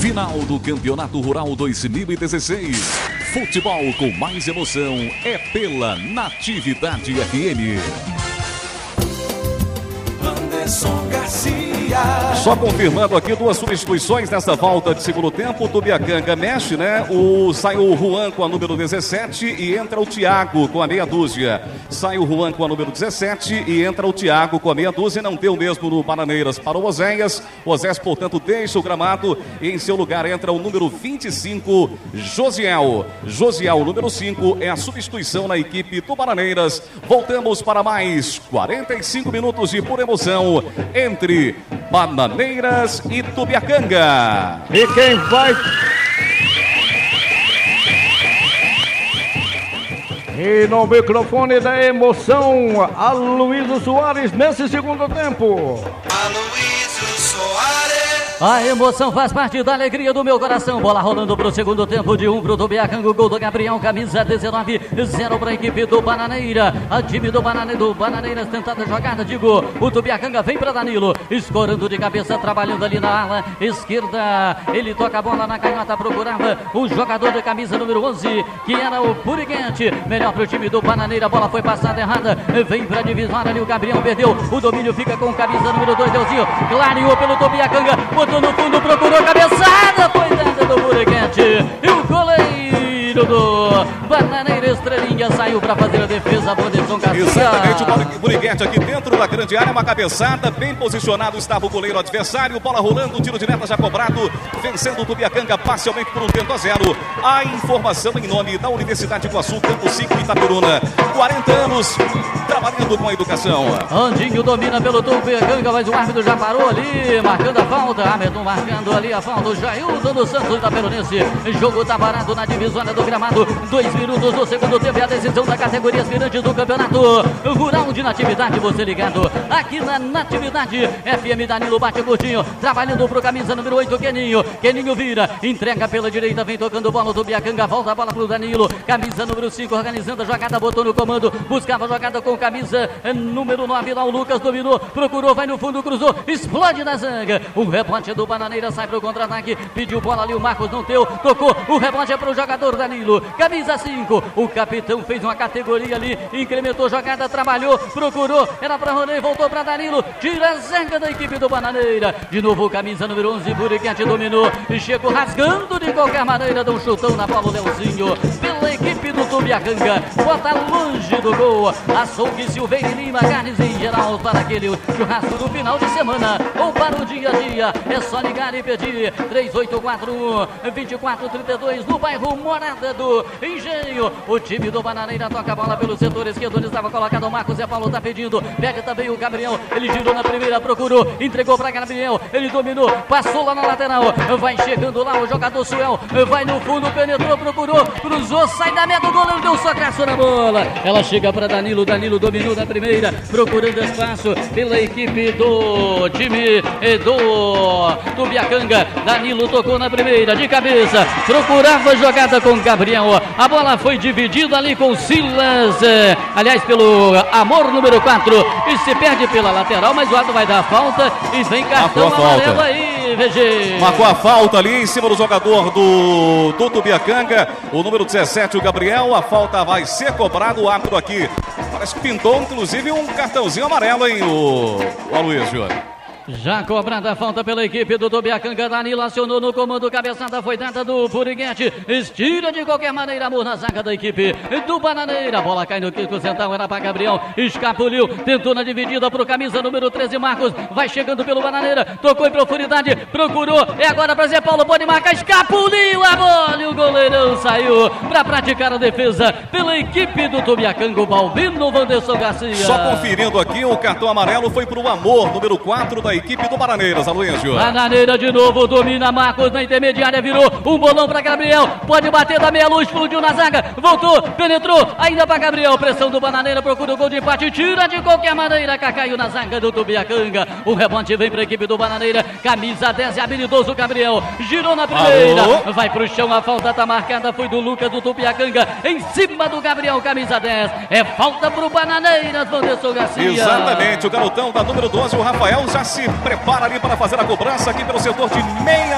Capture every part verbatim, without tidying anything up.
Final do Campeonato Rural dois mil e dezesseis. Futebol com mais emoção é pela Natividade F M. Anderson Garcia. Só confirmando aqui duas substituições nessa volta de segundo tempo. O Tubiacanga mexe, né? O, sai o Juan com a número dezessete e entra o Thiago com a meia dúzia. Sai o Juan com a número dezessete e entra o Thiago com a meia dúzia. Não deu mesmo no Bananeiras para o Oséias. O Oséias, portanto, deixa o gramado e em seu lugar entra o número vinte e cinco, Josiel. Josiel, número cinco, é a substituição na equipe do Bananeiras. Voltamos para mais quarenta e cinco minutos de pura emoção entre Bananeiras e Tubiacanga. E quem vai... E no microfone da emoção, Aloysio Soares nesse segundo tempo. Aloysio Soares. A emoção faz parte da alegria do meu coração. Bola rolando pro segundo tempo, de um pro Tubiacanga. O gol do Gabriel, camisa dezenove, zero para a equipe do Bananeira. A time do, Banane... do Bananeiras tentando a jogada, digo. O Tubiacanga vem para Danilo, escorando de cabeça, trabalhando ali na ala esquerda. Ele toca a bola na canhota, procurava o jogador de camisa número onze, que era o Puriguete. Melhor pro time do Bananeira, a bola foi passada errada. Vem pra divisória ali, o Gabriel perdeu. O domínio fica com camisa número dois, Deusinho. Clareou pelo Tubiacanga, botou no fundo, procurou cabeçada, foi dentro do Puriguete. E o goleiro do Bananeira, Estrelinha, saiu para fazer a defesa. Anderson Garcia. Exatamente, o Puriguete aqui dentro da grande área, uma cabeçada, bem posicionado estava o goleiro adversário. Bola rolando, tiro de meta já cobrado, vencendo o Tubiacanga parcialmente por um tento a zero. A informação em nome da Universidade do Iguaçu, Campo cinco, Itaperuna. quarenta anos trabalhando com a educação. Andinho domina pelo Tubiacanga, mas o árbitro já parou ali, marcando a falta. Hamilton marcando ali a falta. O Jailton dos Santos da Peronense. O jogo tá parado na divisória do gramado. Dois minutos do segundo tempo e a decisão da categoria aspirante do campeonato rural de Natividade. Você ligado aqui na Natividade F M. Danilo bate curtinho, trabalhando pro camisa número oito, Keninho. Keninho vira, entrega pela direita, vem tocando bola o Tubiacanga, volta a bola pro Danilo. Camisa número cinco, organizando a jogada, botou no comando, buscava a jogada com camisa número nove, lá o Lucas dominou, procurou, vai no fundo, cruzou, explode na zanga. O rebote do Bananeira sai pro contra-ataque, pediu bola ali, o Marcos não deu, tocou, o rebote é pro jogador Danilo, camisa cinco, o capitão fez uma categoria ali, incrementou a jogada, trabalhou, procurou, era pra Ronei, voltou pra Danilo, tira a zanga da equipe do Bananeira, de novo camisa número onze, Buriquete dominou, e chegou rasgando de qualquer maneira, dá um chutão na bola o Leozinho, pela equipe do Tubiacanga, bota longe do gol, açougue Silveira e Lima, carnes em geral, para aquele churrasco do final de semana, ou para o dia a dia, é só ligar e pedir, três oito quatro um, dois quatro três dois, no bairro Morada do Engenho. O time do Bananeira toca a bola pelo setor esquerdo, onde estava colocado o Marcos, Zé Paulo tá pedindo, pede também o Gabriel, ele girou na primeira, procurou, entregou para Gabriel, ele dominou, passou lá na lateral, vai chegando lá o jogador Suel, vai no fundo, penetrou, procurou, cruzou, sai da meta, o goleiro deu socaço na bola, ela chega para Danilo, Danilo dominou na primeira, procurando espaço pela equipe do time do Tubiacanga. Danilo tocou na primeira, de cabeça, procurava a jogada com Gabriel, a bola foi dividida ali com Silas, é, aliás pelo Amor número quatro, e se perde pela lateral, mas o árbitro vai dar a falta e vem cartão amarelo aí, V G. Marcou a falta ali em cima do jogador do, do Tubiacanga, o número dezessete, o Gabriel. A falta vai ser cobrada, o árbitro aqui parece que pintou inclusive um cartãozinho amarelo, hein, o, o Aloysio. Já cobrada a falta pela equipe do Tubiacanga, Danilo acionou no comando, cabeçada foi dada do Puriguete, estira de qualquer maneira, amor na zaga da equipe do Bananeira, a bola cai no quinto central, era para Gabriel, escapuliu, tentou na dividida pro camisa número treze, Marcos, vai chegando pelo Bananeira, tocou em profundidade, procurou, é agora para Zé Paulo, pode marcar, escapuliu a bola e o goleirão saiu para praticar a defesa pela equipe do Tubiacanga, o Balbino Wanderson Garcia. Só conferindo aqui, o cartão amarelo foi pro Amor, número quatro da equipe do Bananeiras, Aloysio. Bananeira de novo, domina Marcos na intermediária, virou um bolão para Gabriel, pode bater da meia luz, explodiu na zaga, voltou, penetrou, ainda para Gabriel, pressão do Bananeira, procura o gol de empate, tira de qualquer maneira, caiu na zaga do Tubiacanga, o rebote vem para a equipe do Bananeira, camisa dez, habilidoso Gabriel, girou na primeira, alô, vai pro chão, a falta tá marcada, foi do Lucas do Tubiacanga, em cima do Gabriel, camisa dez, é falta pro Bananeiras, Wanderson Garcia. Exatamente, o garotão da número doze, o Rafael, já se prepara ali para fazer a cobrança aqui pelo setor de meia direita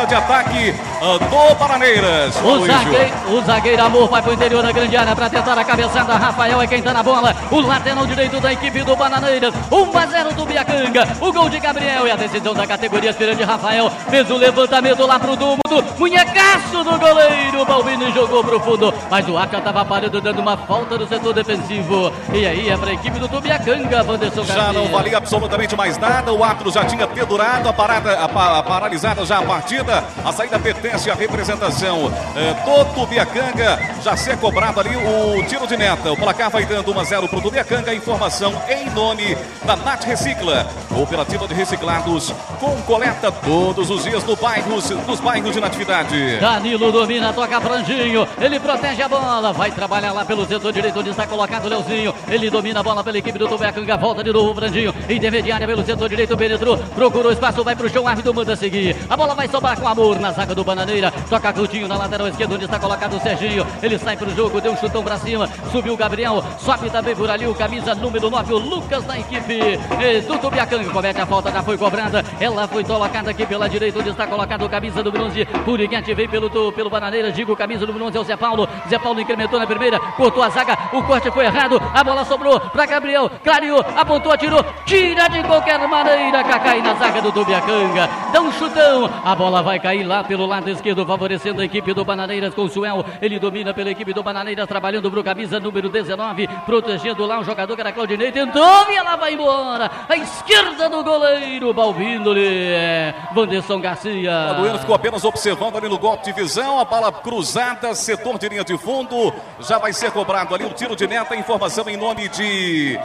jogada de ataque uh, do Bananeiras. O zagueiro, o zagueiro Amor vai pro interior da grande área para tentar a cabeçada. Rafael é quem tá na bola. O lateral direito da equipe do Bananeiras. um a zero do Biacanga. O gol de Gabriel e a decisão da categoria aspirante. Rafael fez o levantamento lá pro túmulo. Munhecaço do goleiro. Balbini jogou pro fundo, mas o Arca tava parado, dando uma falta no setor defensivo. E aí é pra equipe do Tubiacanga, Wanderson Garcia. Já não valia absolutamente mais nada. O árbitro já tinha pendurado a parada, a, a paralisada já a partida. A saída pertence à representação eh, do Tubiacanga. Já ser cobrado ali o tiro de meta. O placar vai dando um a zero pro Tubiacanga. Informação em nome da Nat Recicla, cooperativa de reciclados com coleta todos os dias no bairros, nos bairros de Natividade. Danilo domina, toca Franjinho. Ele protege a bola, vai trabalhar lá pelo setor direito onde está colocado o Leozinho. Ele domina a bola pela equipe do Tubiacanga. Volta de novo o Franjinho, intermediária pelo setor direito, penetrou, procurou espaço, vai pro chão, árbitro manda seguir. A bola vai sobrar com Amor na zaga do Bananeira. Toca Coutinho na lateral esquerda onde está colocado o Serginho. Ele sai pro jogo, deu um chutão pra cima, subiu o Gabriel, sobe também por ali o camisa número nove, o Lucas da equipe do Tubiacanga. Comete a falta, já foi cobrada. Ela foi colocada aqui pela direita onde está colocado o camisa número onze. Puriguete veio pelo, pelo Bananeira, digo, camisa número onze é o Zé Paulo. Zé Paulo incrementou na primeira, cortou a zaga, o corte foi errado, a bola sobrou pra Gabriel, clareou, apontou, atirou, tira de qualquer maneira, Cacai na zaga do Tubiacanga, dá um chutão, a bola vai cair lá pelo lado esquerdo, favorecendo a equipe do Bananeiras com o Suel. Ele domina pela equipe do Bananeiras, trabalhando pro camisa número dezenove, protegendo lá o jogador que era Claudinei, tentou e ela vai embora, a esquerda do goleiro Balbino-lhe, Wanderson Garcia. O Bueno ficou apenas observando ali no golpe de visão, a bola cruzada, setor de linha de fundo, já vai ser cobrado ali o tiro de meta. Informação em nome de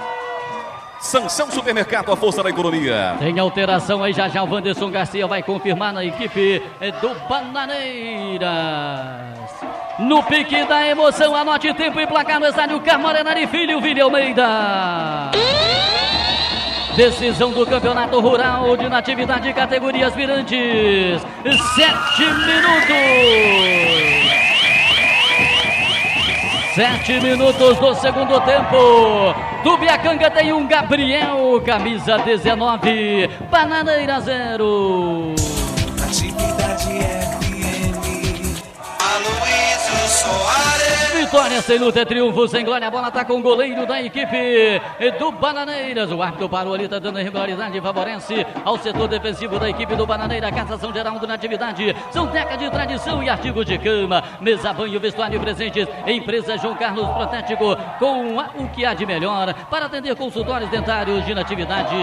Sansão Supermercado, a força da economia. Tem alteração aí, já já o Wanderson Garcia vai confirmar na equipe do Bananeiras. No pique da emoção, anote tempo e placar no estádio Carmorenari Filho, Vini Almeida. Decisão do Campeonato Rural de Natividade, categoria aspirantes. Sete minutos. Sete minutos do segundo tempo. Tubiacanga tem um Gabriel, camisa dezenove. Bananeira zero. Atividade F M. Aloysio Soares. Vitória sem luta, é triunfo sem glória. A bola está com o goleiro da equipe do Bananeiras. O árbitro parou ali, está dando irregularidade, favorece ao setor defensivo da equipe do Bananeira. Cassação geral do Natividade. São teca de tradição e artigos de cama, mesa, banho, vestuário presentes. Empresa João Carlos Protético, com o que há de melhor para atender consultórios dentários de Natividade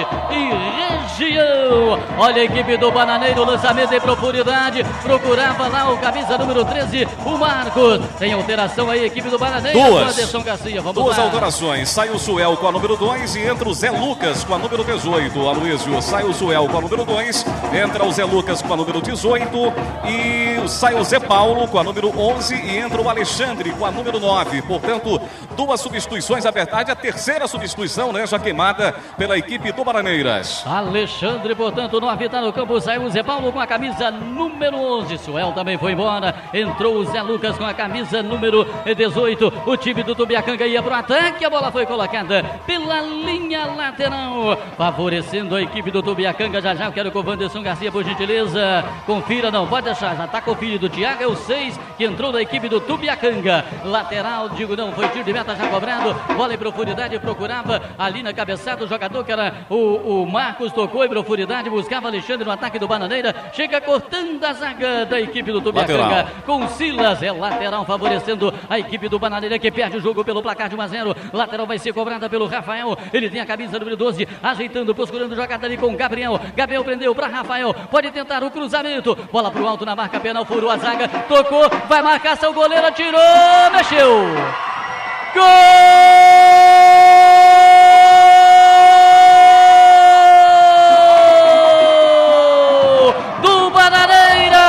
e região. Olha a equipe do Bananeiro, lançamento em profundidade. Procurava lá o camisa número treze, o Marcos. Tem alteração aí, equipe do Bananeiro. Duas, Garcia, vamos duas lá. alterações. Sai o Suel com a número dois e entra o Zé Lucas com a número dezoito. Aloysio, sai o Suel com a número dois, entra o Zé Lucas com a número dezoito e sai o Zé Paulo com a número onze e entra o Alexandre com a número nove. Portanto, duas substituições, a verdade, a terceira substituição, né, já queimada pela equipe do Bananeiras. Alexandre, portanto, nove está no campo, saiu o Zé Paulo com a camisa número onze. Suel também foi embora, entrou o Zé Lucas com a camisa número dezoito. O time do Tubiacanga ia para o ataque, a bola foi colocada pela linha lateral, favorecendo a equipe do Tubiacanga. Já já eu quero com o Wanderson Garcia, por gentileza. Confira, não, pode deixar, já está conferido. O Thiago é o seis que entrou da equipe do Tubiacanga. Lateral, digo não, foi tiro de meta já cobrado. Bola em profundidade, procurava ali na cabeçada o jogador que era o, o Marcos, tocou em profundidade, buscava Alexandre no ataque do Bananeira. Chega cortando a zaga da equipe do Tubiacanga com Silas, é lateral, favorecendo a equipe do Bananeira, que perde o jogo pelo placar de um a zero. Lateral vai ser cobrada pelo Rafael. Ele tem a camisa número doze, ajeitando, procurando jogada ali com Gabriel. Gabriel prendeu para Rafael. Pode tentar o cruzamento. Bola pro alto na marca penal, furou a zaga, tocou, vai marcar seu goleiro, atirou, mexeu. Gol do Bananeira.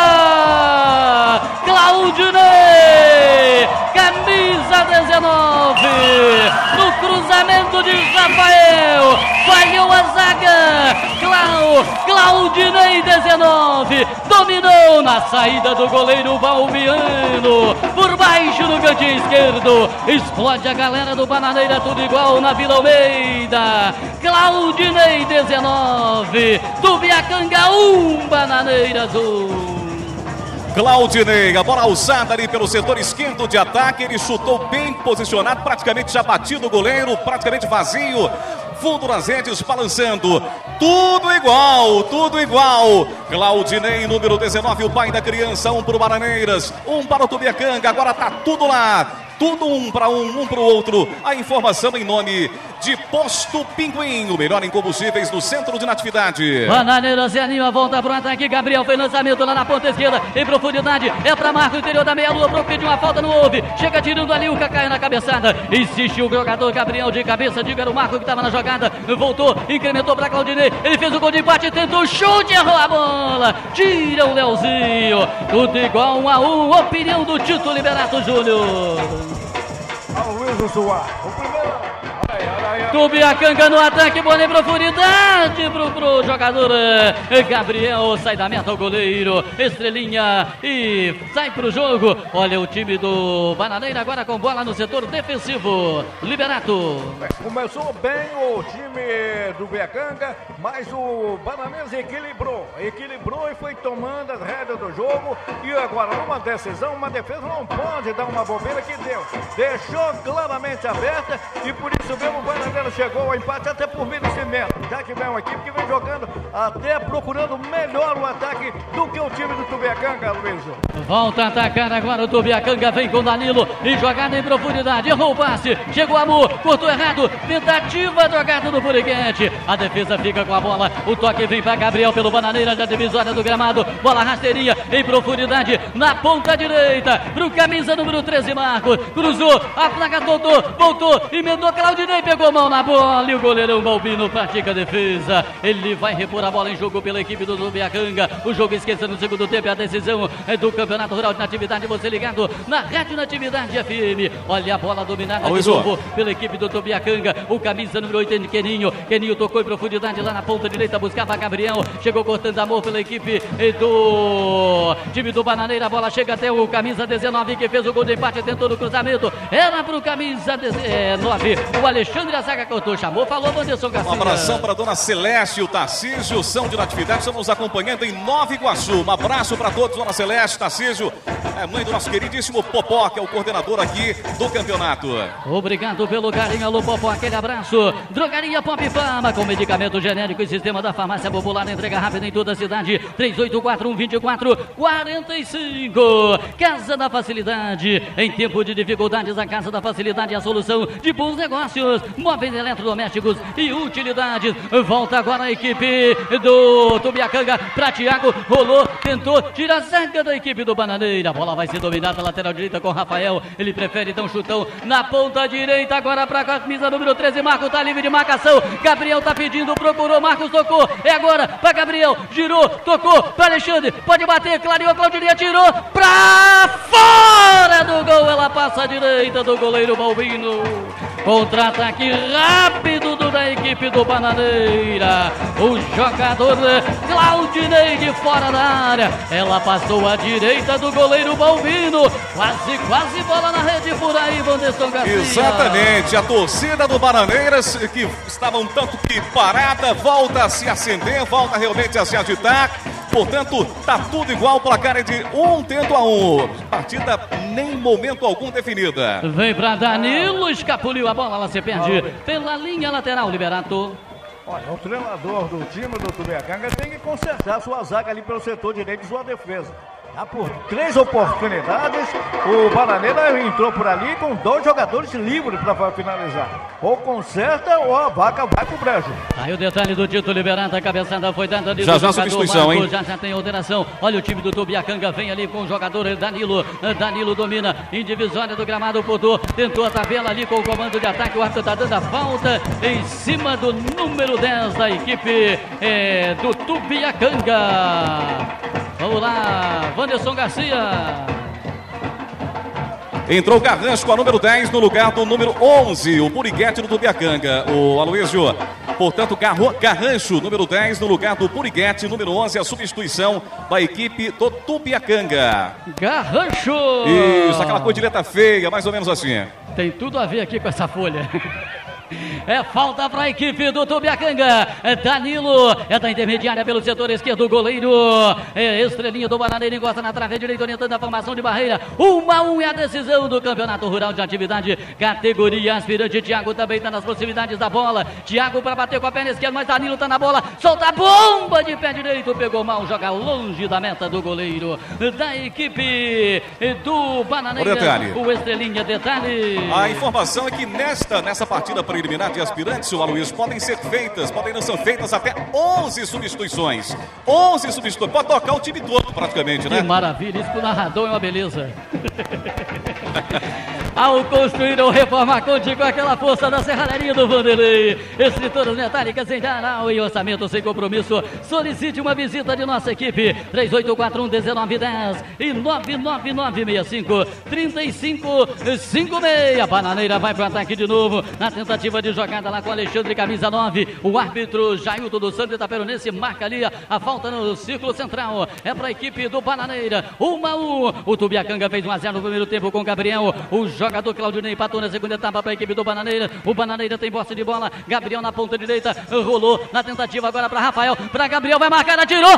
Claudinei, camisa dezenove, no cruzamento de Rafael, falhou a zaga. Clau, Claudinei dezenove, dominou na saída do goleiro Valmiano, por baixo no cantinho esquerdo, explode a galera do Bananeira, tudo igual na Vila Almeida. Claudinei dezenove, Tubiacanga um, Bananeiras um. Claudinei, a bola alçada ali pelo setor esquerdo de ataque, ele chutou bem posicionado, praticamente já batido o goleiro, praticamente vazio, fundo nas redes, balançando, tudo igual, tudo igual. Claudinei, número dezenove, o pai da criança, um para o Bananeiras, um para o Tubiacanga, agora tá tudo lá. Tudo um para um, um para o outro. A informação em nome de Posto Pinguim, o melhor em combustíveis no centro de Natividade. Bananeiras se anima, volta pro ataque. Gabriel fez lançamento lá na ponta esquerda, em profundidade. É para Marco, interior da meia-lua. Pro pedir uma falta, não houve. Chega tirando ali, o Cacaia na cabeçada. Insiste o jogador Gabriel de cabeça. Diga, era o Marco que estava na jogada. Voltou, incrementou para Claudinei. Ele fez o gol de empate, tentou o chute, errou a bola. Tira o Leozinho. Tudo igual, um a um. Opinião do Tito Liberato Júnior. Aloysio Soares, o primeiro. Tubiacanga no ataque, bola em profundidade pro, pro jogador eh, Gabriel, sai da meta o goleiro, estrelinha e sai pro jogo. Olha o time do Bananeira agora com bola no setor defensivo. Liberato. Começou bem o time do Tubiacanga, mas o Bananeiras equilibrou, equilibrou e foi tomando as rédeas do jogo. E agora numa decisão, uma defesa não pode dar uma bobeira que deu. Deixou claramente aberta e por isso mesmo o Bananeiras chegou ao empate até por merecimento, já que vem uma equipe que vem jogando até procurando melhor o ataque do que o time do Tubiacanga, Luizio. Volta a atacar agora o Tubiacanga, vem com Danilo e jogada em profundidade, errou o passe, chegou Amor, cortou errado, tentativa jogada do Puriquete, a defesa fica com a bola, o toque vem para Gabriel pelo Bananeira da divisória do gramado, bola rasteirinha em profundidade, na ponta direita, pro camisa número treze Marcos, cruzou, a placa voltou, voltou, emendou Claudinei, pegou a mão na bola e o goleirão Balbino pratica a defesa. Ele vai repor a bola em jogo pela equipe do Tubiacanga. O jogo esqueça no segundo tempo, a decisão é do Campeonato Rural de Natividade. Você ligado na Rádio Natividade F M. Olha a bola dominada de novo pela equipe do Tubiacanga. O camisa número oito, Keninho. Keninho tocou em profundidade lá na ponta direita, buscava Gabriel. Chegou cortando amor pela equipe do time do Bananeira. A bola chega até o camisa dezenove que fez o gol de empate, tentou no cruzamento. Era pro camisa dezenove. O Alexandre, a zaga cortou, chamou, falou, Wanderson Garcia. Um abração para a dona Celeste e o Tarcísio, são de Natividade, estão nos acompanhando em Nova Iguaçu. Um abraço para todos, dona Celeste, Tarcísio, é mãe do nosso queridíssimo Popó, que é o coordenador aqui do campeonato. Obrigado pelo carinho, alô Popó, aquele abraço. Drogaria Pop Farma, com medicamento genérico e sistema da farmácia popular, entrega rápida em toda a cidade. três oito quatro um, dois quatro quatro cinco. Casa da Facilidade, em tempo de dificuldades, a Casa da Facilidade é a solução de bons negócios, móveis eletrodomésticos e utilidades. Volta agora a equipe do Tubiacanga para Thiago, rolou, tentou, tira a zaga da equipe do Bananeira. A bola vai ser dominada lateral direita com Rafael, ele prefere dar um chutão na ponta direita, agora para a camisa número treze, Marcos tá livre de marcação, Gabriel tá pedindo, procurou, Marcos tocou, é agora para Gabriel, girou, tocou para Alexandre, pode bater, clareou, Claudinei atirou para fora do gol, ela passa à direita do goleiro Balbino. Contra-ataque rápido do, da equipe do Bananeira. O jogador Claudinei de fora da área. Ela passou à direita do goleiro Balbino. Quase, quase bola na rede por aí, Wanderson Garcia. Exatamente, a torcida do Bananeiras, que estava um tanto que parada, volta a se acender, volta realmente a se agitar. Portanto, tá tudo igual, o placar é de um tento a um. Partida nem momento algum definida. Vem pra Danilo, escapuliu a bola, ela se perde pela linha lateral, Liberato. Olha, o treinador do time do Tubiacanga tem que consertar sua zaga ali pelo setor direito de sua defesa. Já por três oportunidades, o Bananeira entrou por ali com dois jogadores livres para finalizar. Ou conserta ou a vaca vai pro brejo. Aí o detalhe do Tito Liberato, a cabeçada foi dada ali. Já já substituição, Marcos, hein? Já já tem alteração. Olha o time do Tubiacanga, vem ali com o jogador Danilo. Danilo domina, indivisória do gramado, Podô. Tentou a tabela ali com o comando de ataque. O árbitro tá dando a falta em cima do número dez da equipe é, do Tubiacanga. Vamos lá, Wanderson Garcia. Entrou o Garrancho com a número dez no lugar do número onze, o Puriguete do Tubiacanga. O Aloysio, portanto, Garrancho, número dez no lugar do Puriguete, número onze, a substituição da equipe do Tubiacanga. Garrancho! Isso, aquela coisa de letra feia, mais ou menos assim. Tem tudo a ver aqui com essa folha. É falta para a equipe do Tubiacanga. É Danilo, é da intermediária pelo setor esquerdo, o goleiro. É Estrelinha do Bananeira, encosta na trave direita, orientando a formação de barreira. um a um é a decisão do Campeonato Rural de Atividade. Categoria aspirante. Thiago também está nas proximidades da bola. Thiago para bater com a perna esquerda, mas Danilo está na bola. Solta a bomba de pé direito. Pegou mal, joga longe da meta do goleiro da equipe do Bananeira. O Estrelinha, detalhe. A informação é que nesta, nessa partida preliminar de aspirantes, o Aloysio, podem ser feitas, podem não ser feitas até onze substituições. onze substituições. Pode tocar o time todo praticamente, né? Que maravilha, isso pro narrador é uma beleza. Ao construir ou reformar, conte com aquela força da serralheria do Vanderlei. Estruturas metálicas em geral e orçamento sem compromisso. Solicite uma visita de nossa equipe. três oito quatro um um nove um zero e nove nove nove seis cinco três cinco cinco seis. Bananeira vai para o ataque de novo. Na tentativa de jogada lá com Alexandre, camisa nove. O árbitro Jailton do Santo Itaperonense marca ali a falta no círculo central. É para a equipe do Bananeira. um a um. O Tubiacanga fez um a zero no primeiro tempo com Gabriel. O jogador Claudinei empatou na segunda etapa para a equipe do Bananeira. O Bananeira tem posse de bola. Gabriel na ponta direita. Rolou na tentativa agora para Rafael. Para Gabriel, vai marcar, atirou.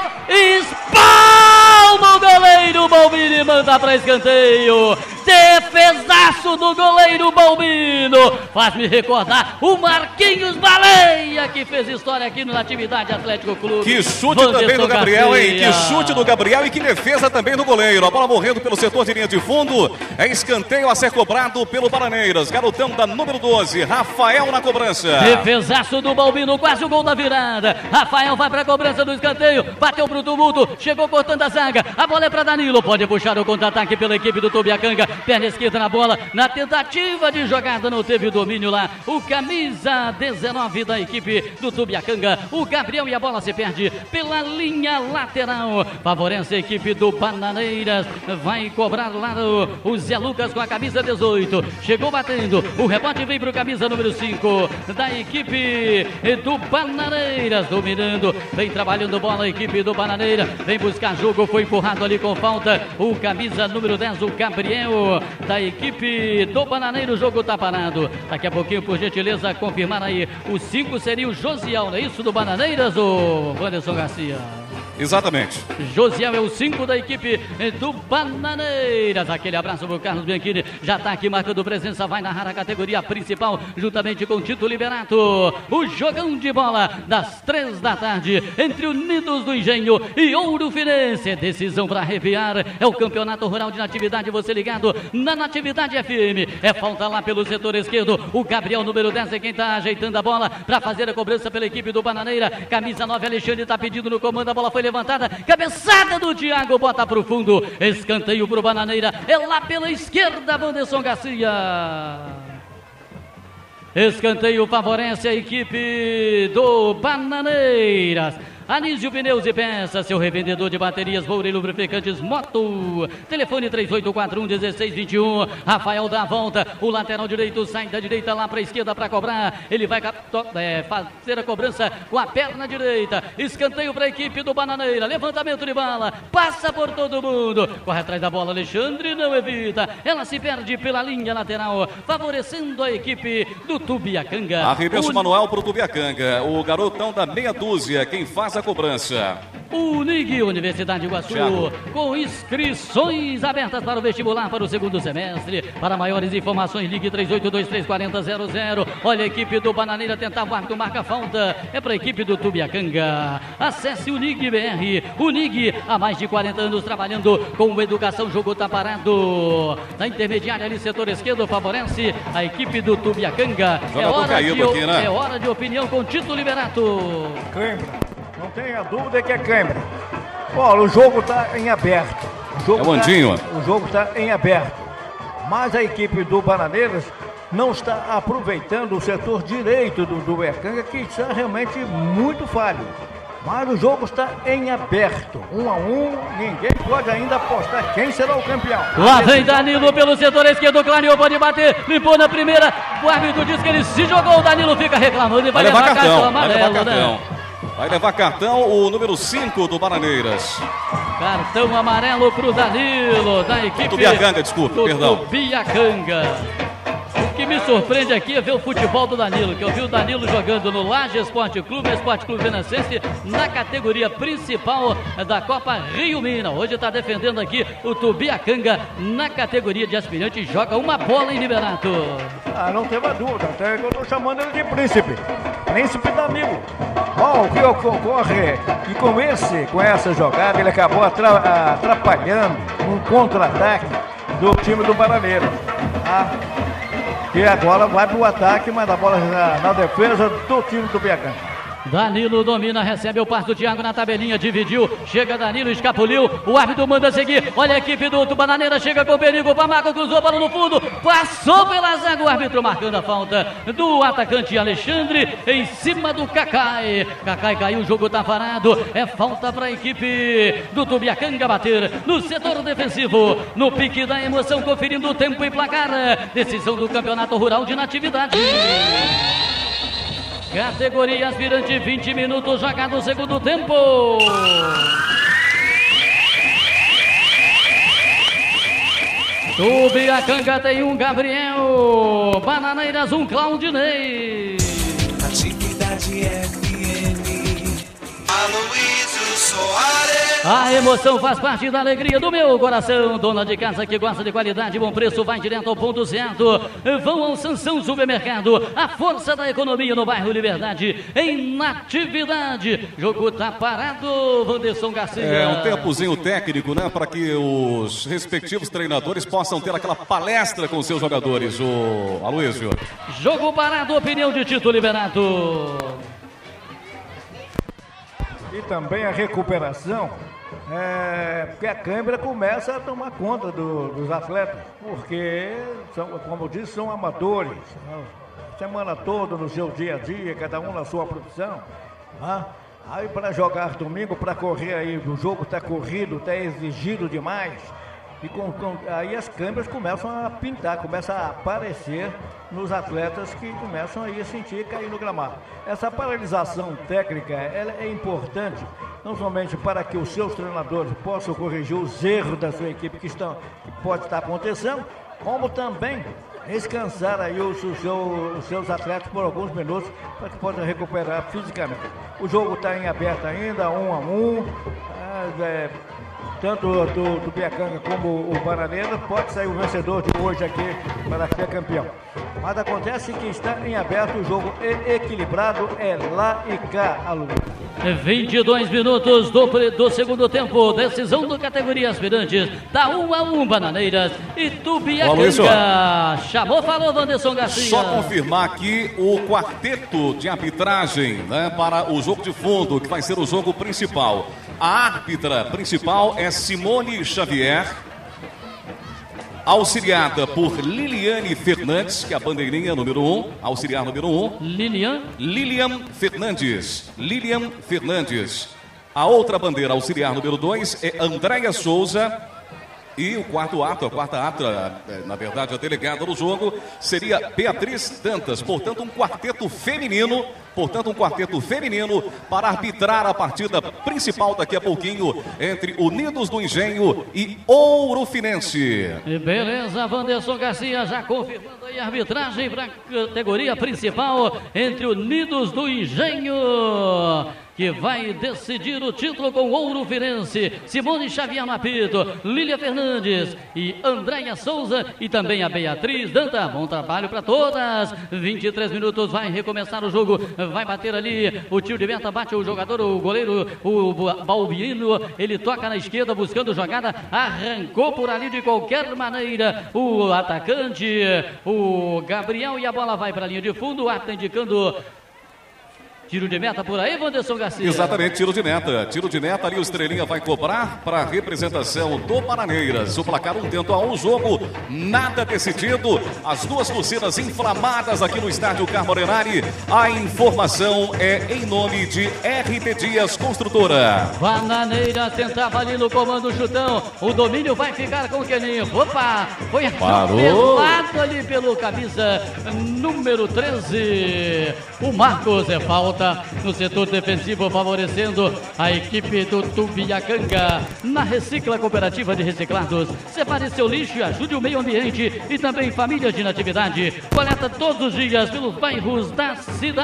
Espalma o goleiro Balbino, manda para escanteio. Defesaço do goleiro Balbino. Faz-me recordar o Marquinhos Baleia, que fez história aqui no Natividade Atlético Clube. Que chute Vanderson também do Gabriel, Garcia. hein? Que chute do Gabriel e que defesa também do goleiro. A bola morrendo pelo setor de linha de fundo. É escanteio a ser cobrado pelo Bananeiras. Garotão da número doze, Rafael na cobrança. Defesaço do Balbino, quase o gol da virada. Rafael vai para a cobrança do escanteio. Bateu pro tumulto, chegou cortando a zaga. A bola é para Danilo. Pode puxar o contra-ataque pela equipe do Tubiacanga. Perna esquerda na bola. Na tentativa de jogada não teve o domínio lá. O camisa dezenove da equipe do Tubiacanga. O Gabriel e a bola se perde pela linha lateral. Favorece a equipe do Bananeiras. Vai cobrar lá o, o Zé Lucas com a camisa dezoito. Chegou batendo. O rebote vem para o camisa número cinco da equipe do Bananeiras. Dominando. Vem trabalhando bola a equipe do Bananeira. Vem buscar jogo. Foi empurrado ali com falta. O camisa número dez, o Gabriel da equipe do Bananeiro. O jogo tá parado. Daqui a pouquinho, por gentileza, confirmar aí. O cinco seria o Josiel, não é isso, do Bananeiras, ou Wanderson Garcia? Exatamente. Josiel é o cinco da equipe do Bananeiras. Aquele abraço pro Carlos Bianchini. Já tá aqui marcando presença. Vai narrar a categoria principal juntamente com Tito Liberato. O jogão de bola das três da tarde entre Unidos do Engenho e Ouro Finense. Decisão para arrepiar. É o Campeonato Rural de Natividade. Você ligado na Natividade F M. É falta lá pelo setor esquerdo. O Gabriel, número dez, é quem tá ajeitando a bola para fazer a cobrança pela equipe do Bananeira. Camisa nove, Alexandre tá pedindo no comando. A bola foi levantada, cabeçada do Thiago, bota pro fundo, escanteio pro Bananeira, é lá pela esquerda, Wanderson Garcia. Escanteio favorece a equipe do Bananeiras. Anísio Pneus e Peças, seu revendedor de baterias, Moura e lubrificantes Moto. Telefone três oito quatro um um seis dois um. Rafael dá a volta, o lateral direito sai da direita lá para a esquerda para cobrar. Ele vai é, fazer a cobrança com a perna direita. Escanteio para a equipe do Bananeira. Levantamento de bala, passa por todo mundo. Corre atrás da bola, Alexandre não evita. Ela se perde pela linha lateral, favorecendo a equipe do Tubiacanga. Arremesso o... manual para o Tubiacanga. O garotão da meia dúzia, quem faz a cobrança. Unig, Universidade de Iguaçu, Thiago, com inscrições abertas para o vestibular para o segundo semestre. Para maiores informações, ligue três oito dois três quatro zero zero zero. Olha a equipe do Bananeira tentar o árbitro, marca falta. É para a equipe do Tubiacanga. Acesse o Unig B R. Unig, há mais de quarenta anos trabalhando com educação. Jogo tá parado. Na intermediária ali, setor esquerdo, favorece a equipe do Tubiacanga. É hora, de, aqui, né? é hora de opinião com Tito Liberato. Câimbra. Não tenha dúvida que é câimbra. Olha, o jogo está em aberto. O jogo é o Andinho. Tá, o jogo está em aberto. Mas a equipe do Bananeiras não está aproveitando o setor direito do, do Tubiacanga, que está realmente muito falho. Mas o jogo está em aberto. Um a um, ninguém pode ainda apostar quem será o campeão. Lá vem Danilo pelo setor esquerdo, clareou, pode bater, limpou na primeira. O árbitro diz que ele se jogou, o Danilo fica reclamando e vai, vai levar, levar cartão, cartão amarelo, vai levar cartão. Né? Vai levar cartão o número cinco do Bananeiras. Cartão amarelo pro Danilo, da equipe Tubiacanga, desculpa, do perdão. Tubiacanga. O que me surpreende aqui é ver o futebol do Danilo, que eu vi o Danilo jogando no Laje Esporte Clube, Esporte Clube Venancense, na categoria principal da Copa Rio Minas. Hoje está defendendo aqui o Tubiacanga na categoria de aspirante e joga uma bola em Liberato. Ah, não tem uma dúvida, até eu estou chamando ele de príncipe. Príncipe Danilo. Bom, o que ocorre e com esse, com essa jogada, ele acabou atra- atrapalhando um contra-ataque do time do Bananeira. Ah, e agora vai para o ataque, mas a bola na, na defesa do time do Tubiacanga. Danilo domina, recebe o passe do Thiago na tabelinha, dividiu, chega Danilo, escapuliu, o árbitro manda seguir, olha a equipe do, do Bananeira, chega com perigo, Pamaco cruzou a bola no fundo, passou pela zaga, o árbitro marcando a falta do atacante Alexandre, em cima do Cacai, Cacai caiu, o jogo tá parado, é falta para a equipe do Tubiacanga bater no setor defensivo, no pique da emoção, conferindo o tempo e placar, decisão do Campeonato Rural de Natividade. Categoria aspirante, vinte minutos jogado o segundo tempo. Tubiacanga tem um Gabriel, Bananeiras um Claudinei. Atividade F M, Aloysio Soares. A emoção faz parte da alegria do meu coração. Dona de casa que gosta de qualidade, bom preço, vai direto ao ponto certo. Vão ao Sansão Supermercado, a força da economia no bairro Liberdade, em Natividade. Jogo tá parado, Wanderson Garcia. É um tempozinho técnico, né? Para que os respectivos treinadores possam ter aquela palestra com seus jogadores, o Aloysio. Jogo parado, opinião de Tito Liberato. E também a recuperação, é, porque a câimbra começa a tomar conta do, dos atletas, porque, são, como eu disse, são amadores, a semana toda no seu dia a dia, cada um na sua profissão. Né? Aí para jogar domingo, para correr aí, o jogo está corrido, está exigido demais. E com, com, aí as câimbras começam a pintar, começam a aparecer nos atletas que começam aí a sentir cair no gramado. Essa paralisação técnica ela é importante, não somente para que os seus treinadores possam corrigir os erros da sua equipe que, estão, que pode estar acontecendo, como também descansar aí os, os, seus, os seus atletas por alguns minutos para que possam recuperar fisicamente. O jogo está em aberto ainda, um a um. É, é, tanto do Tubiacanga como o Bananeira, pode sair o vencedor de hoje aqui para ser campeão. Mas acontece que está em aberto o jogo equilibrado, é lá e cá, aluno. vinte e dois minutos do, do segundo tempo, decisão do categoria aspirantes, tá um a um Bananeiras e Tubiacanga. Chamou, falou Wanderson Garcia. Só confirmar aqui o quarteto de arbitragem, né, para o jogo de fundo, que vai ser o jogo principal. A árbitra principal é Simone Xavier, auxiliada por Liliane Fernandes, que é a bandeirinha número um, auxiliar número um. Lilian. Lilian Fernandes. Lilian Fernandes. A outra bandeira auxiliar número dois é Andréia Souza. E o quarto ato, a quarta ata, na verdade a delegada do jogo, seria Beatriz Dantas. Portanto, um quarteto feminino, portanto um quarteto feminino para arbitrar a partida principal daqui a pouquinho entre Unidos do Engenho e Ourofinense. Beleza, Wanderson Garcia já confirmando aí a arbitragem para a categoria principal entre Unidos do Engenho, que vai decidir o título com o Ourofinense. Simone Xavier no apito, Lília Fernandes e Andréia Souza e também a Beatriz Danta. Bom trabalho para todas. vinte e três minutos, vai recomeçar o jogo. Vai bater ali o tio de meta, bate o jogador, o goleiro, o Balbino. Ele toca na esquerda buscando jogada. Arrancou por ali de qualquer maneira o atacante, o Gabriel, e a bola vai para a linha de fundo. O árbitro indicando tiro de meta por aí, Wanderson Garcia. Exatamente, tiro de meta. Tiro de meta ali, o Estrelinha vai cobrar para a representação do Bananeiras. O placar um tento a um, jogo nada decidido. As duas torcidas inflamadas aqui no estádio Carmo Arenari. A informação é em nome de R T Dias Construtora. Bananeira tentava ali no comando o chutão. O domínio vai ficar com o Keninho. Opa, foi atropelado ali pelo camisa número treze. O Marcos, é falta está no setor defensivo, favorecendo a equipe do Tubiacanga. Na Recicla Cooperativa de Reciclados, separe seu lixo e ajude o meio ambiente e também famílias de inatividade. Coleta todos os dias pelos bairros da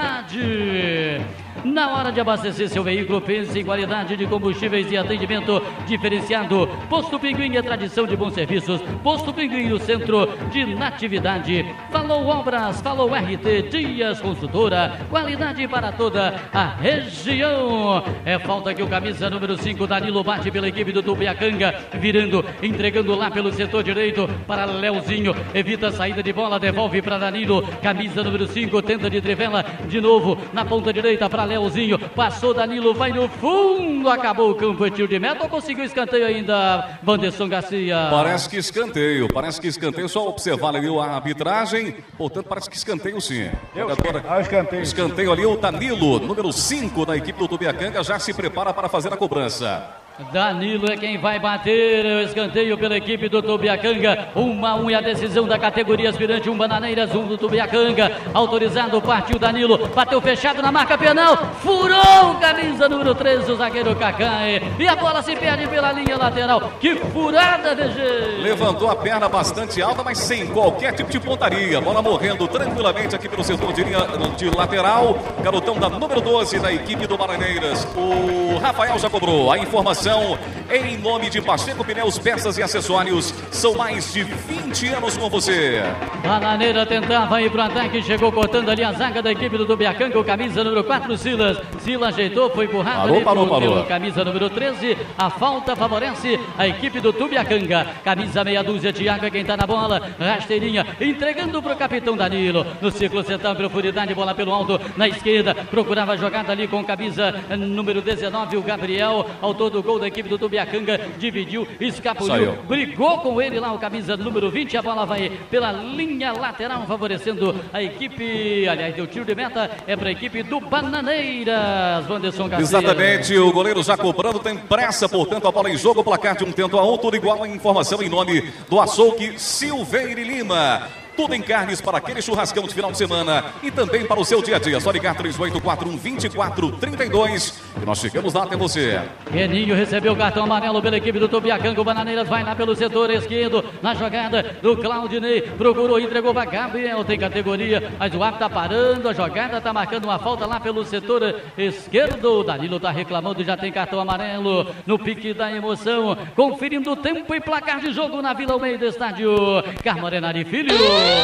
cidade. Na hora de abastecer seu veículo, pense em qualidade de combustíveis e atendimento diferenciado. Posto Pinguim é tradição de bons serviços. Posto Pinguim, no centro de natividade. Falou Obras, falou R T Dias Consultora. Qualidade para toda a região. É falta que o camisa número cinco, Danilo, bate pela equipe do Tubiacanga, virando, entregando lá pelo setor direito para Leozinho. Evita a saída de bola, devolve para Danilo. Camisa número cinco, tenta de trivela de novo na ponta direita para Leozinho, passou Danilo, vai no fundo, acabou o campo, é tiro de meta ou conseguiu escanteio ainda, Wanderson Garcia? Parece que escanteio, parece que escanteio, só observar ali a arbitragem, portanto parece que escanteio sim. Eu, ah, escanteio. Escanteio ali, o Danilo, número cinco da equipe do Tubiacanga, já se prepara para fazer a cobrança. Danilo é quem vai bater o escanteio pela equipe do Tubiacanga. Uma a um e a decisão da categoria aspirante. Um Bananeiras, um do Tubiacanga. Autorizado, partiu Danilo. Bateu fechado na marca penal. Furou, camisa número treze, o zagueiro Cacai. E a bola se perde pela linha lateral. Que furada, V G! Levantou a perna bastante alta, mas sem qualquer tipo de pontaria. Bola morrendo tranquilamente aqui pelo setor de linha de lateral. Garotão da número doze da equipe do Bananeiras. O Rafael já cobrou a informação. Em nome de Pacheco Pneus, peças e acessórios, são mais de vinte anos com você. Bananeira tentava ir para o ataque, chegou cortando ali a zaga da equipe do Tubiacanga, o camisa número quatro, Silas. Silas ajeitou, foi empurrado parou, ali parou, pelo, parou. pelo camisa número treze. A falta favorece a equipe do Tubiacanga. Camisa meia dúzia, Thiago é quem está na bola. Rasteirinha, entregando para o capitão Danilo. No círculo central, profundidade, bola pelo alto, na esquerda. Procurava a jogada ali com camisa número dezenove, o Gabriel. Autor do gol da equipe do Tubiacanga, dividiu, escapuliu, Saiu. Brigou com ele lá, o camisa número vinte, a bola vai pela linha lateral, favorecendo a equipe, aliás, deu tiro de meta, é para a equipe do Bananeiras, Wanderson Garcia. Exatamente, o goleiro já cobrando, tem pressa, portanto, a bola em jogo, placar de um tento a um, tudo igual a informação em nome do açougue Silveira e Lima. Tudo em carnes para aquele churrascão de final de semana e também para o seu dia a dia. Só ligar três oito quatro um, dois quatro três dois e nós chegamos lá até você. Reninho recebeu o cartão amarelo pela equipe do Tubiacanga. O Bananeiras vai lá pelo setor esquerdo na jogada do Claudinei. Procurou, entregou para Gabriel. Tem categoria, mas o árbitro está parando a jogada, está marcando uma falta lá pelo setor esquerdo. O Danilo está reclamando, já tem cartão amarelo no pique da emoção. Conferindo o tempo e placar de jogo na Vila Almeida, estádio Carmorenari Filho.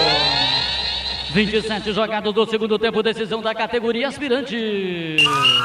vinte e sete jogados do segundo tempo, decisão da categoria aspirante.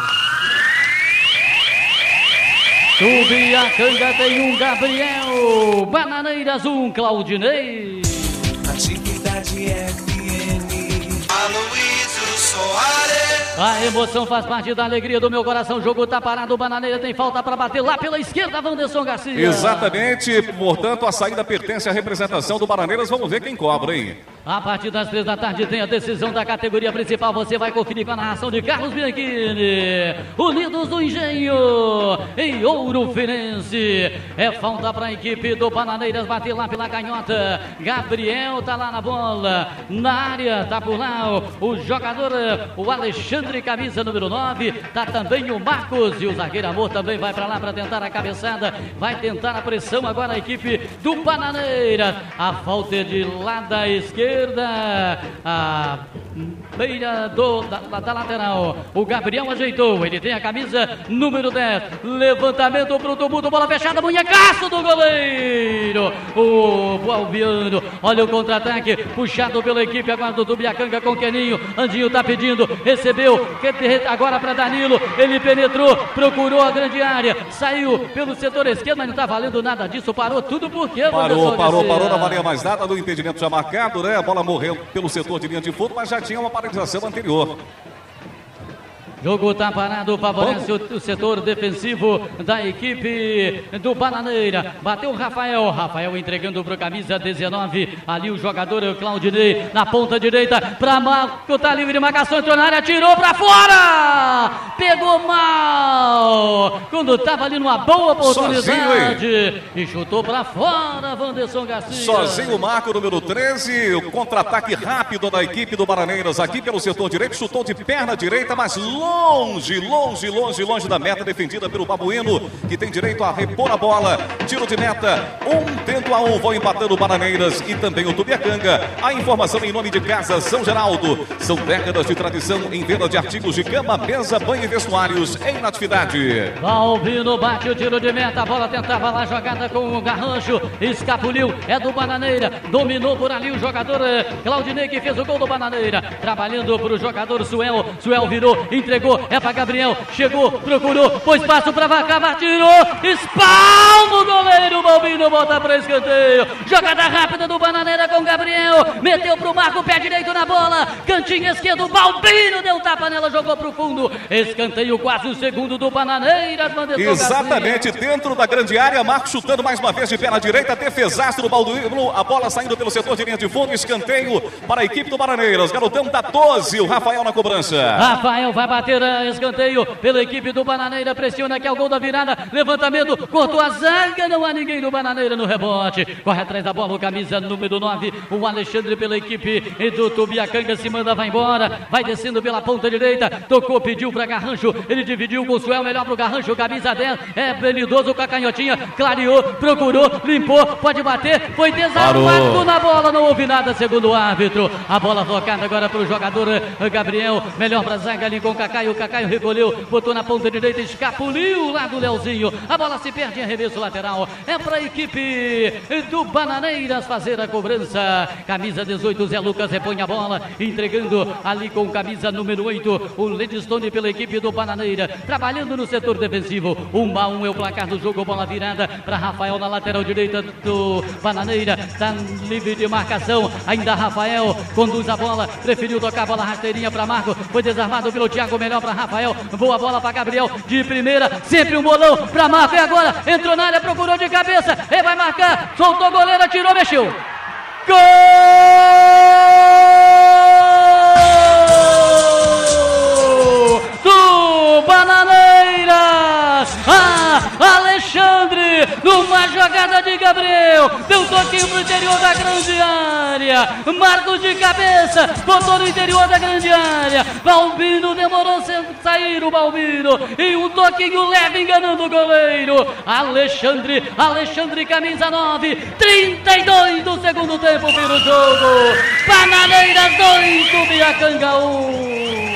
Tubiacanga tem um Gabriel, Bananeiras um Claudinei. Atividade F M, Aloysio Soares. A emoção faz parte da alegria do meu coração. O jogo tá parado, o Bananeira tem falta para bater lá pela esquerda, Wanderson Garcia. Exatamente, portanto a saída pertence à representação do Bananeiras. Vamos ver quem cobra, hein? A partir das três da tarde tem a decisão da categoria principal. Você vai conferir com a narração de Carlos Bianchini. Unidos do Engenho em Ouro Frenense. É falta para a equipe do Bananeiras bater lá pela canhota. Gabriel tá lá na bola. Na área, tá por lá o, o jogador, o Alexandre, camisa número nove. Tá também o Marcos e o zagueiro Amor também vai para lá para tentar a cabeçada. Vai tentar a pressão agora a equipe do Bananeiras. A falta é de lá da esquerda. A beira do, da, da lateral. O Gabriel ajeitou. Ele tem a camisa número dez. Levantamento pro tumulto. Bola fechada. Munhecaço do goleiro. O Balbiano. Olha o contra-ataque. Puxado pela equipe agora do Tubiacanga com Keninho. Andinho tá pedindo. Recebeu. Agora para Danilo. Ele penetrou. Procurou a grande área. Saiu pelo setor esquerdo. Mas não tá valendo nada disso. Parou tudo porque. Parou, parou, parou. Não valia mais nada do impedimento já marcado, né? A bola morreu pelo setor de linha de fundo, mas já tinha uma paralisação anterior. Jogo tá parado, favorece o, o setor defensivo da equipe do Bananeira. Bateu o Rafael, Rafael entregando para camisa dezenove, ali o jogador Claudinei na ponta direita, para Marco, tá livre de marcação, entrou na área, tirou para fora, pegou mal, quando tava ali numa boa oportunidade. Sozinho, e chutou para fora, Wanderson Garcia. Sozinho o Marco, número treze, o contra-ataque rápido da equipe do Bananeiras aqui pelo setor direito, chutou de perna direita, mas longe longe, longe, longe, longe da meta defendida pelo Babuíno, que tem direito a repor a bola. Tiro de meta, um tento a um, vão empatando o Bananeiras e também o Tubiacanga. A informação em nome de Casa São Geraldo. São décadas de tradição em venda de artigos de cama, mesa, banho e vestuários em Natividade. Balbino bate o tiro de meta, a bola tentava lá, jogada com o Garrancho, escapuliu, é do Bananeira, dominou por ali o jogador Claudinei, que fez o gol do Bananeira, trabalhando para o jogador Suel, Suel virou, entregou, é para Gabriel, chegou, procurou, pôs passo para Vaca, tirou, espalma o goleiro, Balbino bota para escanteio, jogada rápida do Bananeira com Gabriel, meteu para o Marco, pé direito na bola, cantinho esquerdo, Balbino deu tapa nela, jogou para o fundo, escanteio quase o segundo do Bananeiras. Exatamente, dentro da grande área, Marco chutando mais uma vez de pé na direita, defesaço do Balduino, a bola saindo pelo setor de linha de fundo, escanteio para a equipe do Bananeiras, garotão da doze, o Rafael na cobrança. Rafael vai bater escanteio pela equipe do Bananeira, pressiona que é o gol da virada, levantamento, cortou a zaga, não há ninguém do Bananeira no rebote, corre atrás da bola o camisa número nove, o Alexandre pela equipe do Tubiacanga, se manda, vai embora, vai descendo pela ponta direita, tocou, pediu para Garrancho, ele dividiu com o Suel, melhor para o Garrancho, camisa dez, é habilidoso com a canhotinha, clareou, procurou, limpou, pode bater, foi desarmado na bola, não houve nada segundo o árbitro, a bola tocada agora para o jogador Gabriel, melhor para a zaga ali com o Cacaio, o Cacaio recolheu, botou na ponta direita, escapuliu lá do Leozinho, a bola se perde em arremesso lateral, é para a equipe do Bananeiras fazer a cobrança, camisa dezoito, Zé Lucas repõe a bola, entregando ali com camisa número oito, o Ledstone pela equipe do Bananeira, trabalhando no setor defensivo, um a um é o placar do jogo, bola virada para Rafael na lateral direita do Bananeira, está livre de marcação, ainda Rafael conduz a bola, preferiu tocar a bola rasteirinha para Marco, foi desarmado pelo Thiago, melhor para Rafael, boa bola para Gabriel, de primeira, sempre um bolão para Marco, e agora entrou na área, procurou de cabeça, ele vai marcar, soltou a goleira, tirou, mexeu, gol do Bananeiras, ah, Alexandre, numa jogada de Gabriel, deu um toquinho pro interior da grande área, Marcos de cabeça, botou no interior da grande área, Balbino demorou a sair o Balbino, e um toquinho leve enganando o goleiro, Alexandre, Alexandre camisa nove, trinta e dois do segundo tempo vira o jogo, Bananeiras dois, Tubiacanga um.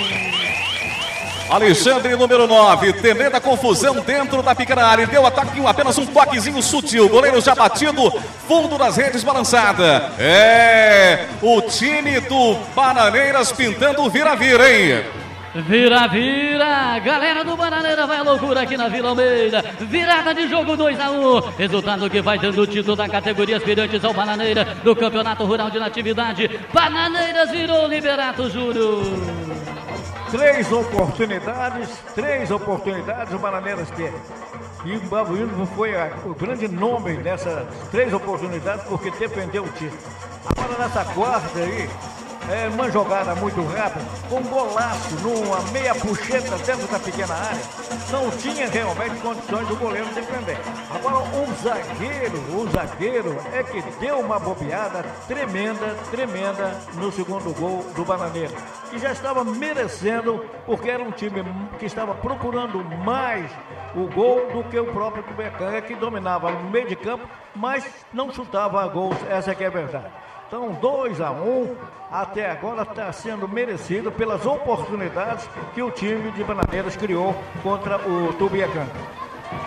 Alexandre, número nove, temendo a confusão dentro da pequena área, deu ataque, apenas um toquezinho sutil, goleiro já batido, fundo das redes balançada, é, o time do Bananeiras pintando vira-vira, hein? Vira-vira, galera do Bananeira vai à loucura aqui na Vila Almeida, virada de jogo dois a um, resultado que vai dando o título da categoria aspirantes ao Bananeira do Campeonato Rural de Natividade, Bananeiras virou Liberato Júnior. Três oportunidades, três oportunidades o Bananeiras teve. E o Babuíno foi a, o grande nome dessas três oportunidades porque defendeu o time. Agora nessa quarta aí, é uma jogada muito rápida, com um golaço numa meia puxeta dentro da pequena área, não tinha realmente condições do goleiro defender. Agora o zagueiro, o zagueiro é que deu uma bobeada tremenda, tremenda no segundo gol do Bananeira, que já estava merecendo, porque era um time que estava procurando mais o gol do que o próprio Tubiacanga, que dominava no meio de campo, mas não chutava gols, essa que é a verdade. Então, dois a um, até agora está sendo merecido pelas oportunidades que o time de Bananeiras criou contra o Tubiacanga.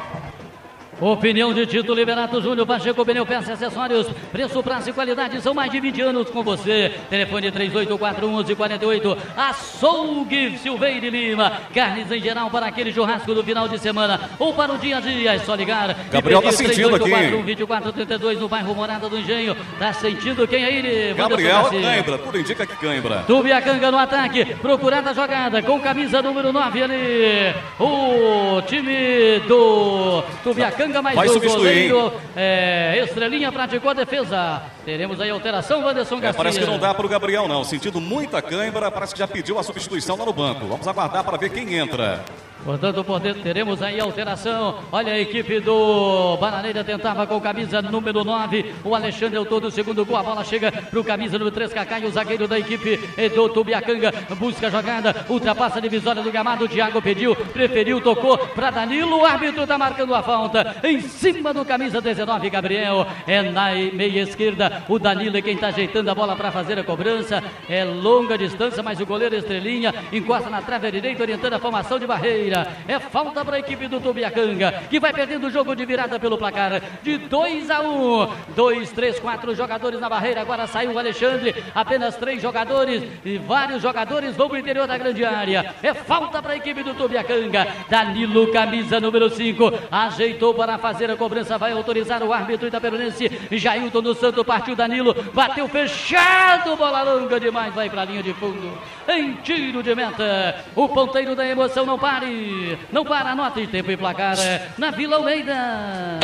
Opinião de título, Liberato Júnior, Pacheco, Pneu, Peças e Acessórios, preço, prazo e qualidade, são mais de vinte anos com você. Telefone três oito quatro um, um um quatro oito, Açougue Silveira e Lima, carnes em geral para aquele churrasco do final de semana ou para o dia a dia, é só ligar. Gabriel tá sentindo aqui, três oito quatro um, dois quatro três dois no bairro Morada do Engenho, tá sentindo quem aí? Gabriel cãibra, tudo indica que cãibra. Tubiacanga no ataque, procurada a jogada com camisa número nove ali, o time do Tubiacanga. Mais vai o substituir, goleiro, é, Estrelinha praticou a defesa. Teremos aí a alteração, Wanderson Garcia. É, parece que não dá para o Gabriel não, sentindo muita cãibra, parece que já pediu a substituição lá no banco. Vamos aguardar para ver quem entra. Portanto, por dentro teremos aí alteração. Olha a equipe do Bananeira tentava com camisa número nove. O Alexandre é o todo, segundo gol. A bola chega para o camisa número três, Cacai, o zagueiro da equipe do Tubiacanga. Busca a jogada, ultrapassa a divisória do gramado. O Thiago pediu, preferiu, tocou para Danilo. O árbitro está marcando a falta em cima do camisa dezenove, Gabriel. É na meia esquerda. O Danilo é quem está ajeitando a bola para fazer a cobrança. É longa distância, mas o goleiro Estrelinha encosta na trave direita, orientando a formação de barreira. É falta para a equipe do Tubiacanga, que vai perdendo o jogo de virada pelo placar de dois a um. dois, três, quatro jogadores na barreira. Agora saiu o Alexandre. Apenas três jogadores e vários jogadores vão para o interior da grande área. É falta para a equipe do Tubiacanga. Danilo, camisa número cinco, ajeitou para fazer a cobrança. Vai autorizar o árbitro itaperunense. Jailton do Santo, partiu Danilo, bateu fechado. Bola longa demais, vai para a linha de fundo. Em tiro de meta. O ponteiro da emoção não pare. Não para, nota de tempo e placar na Vila Almeida.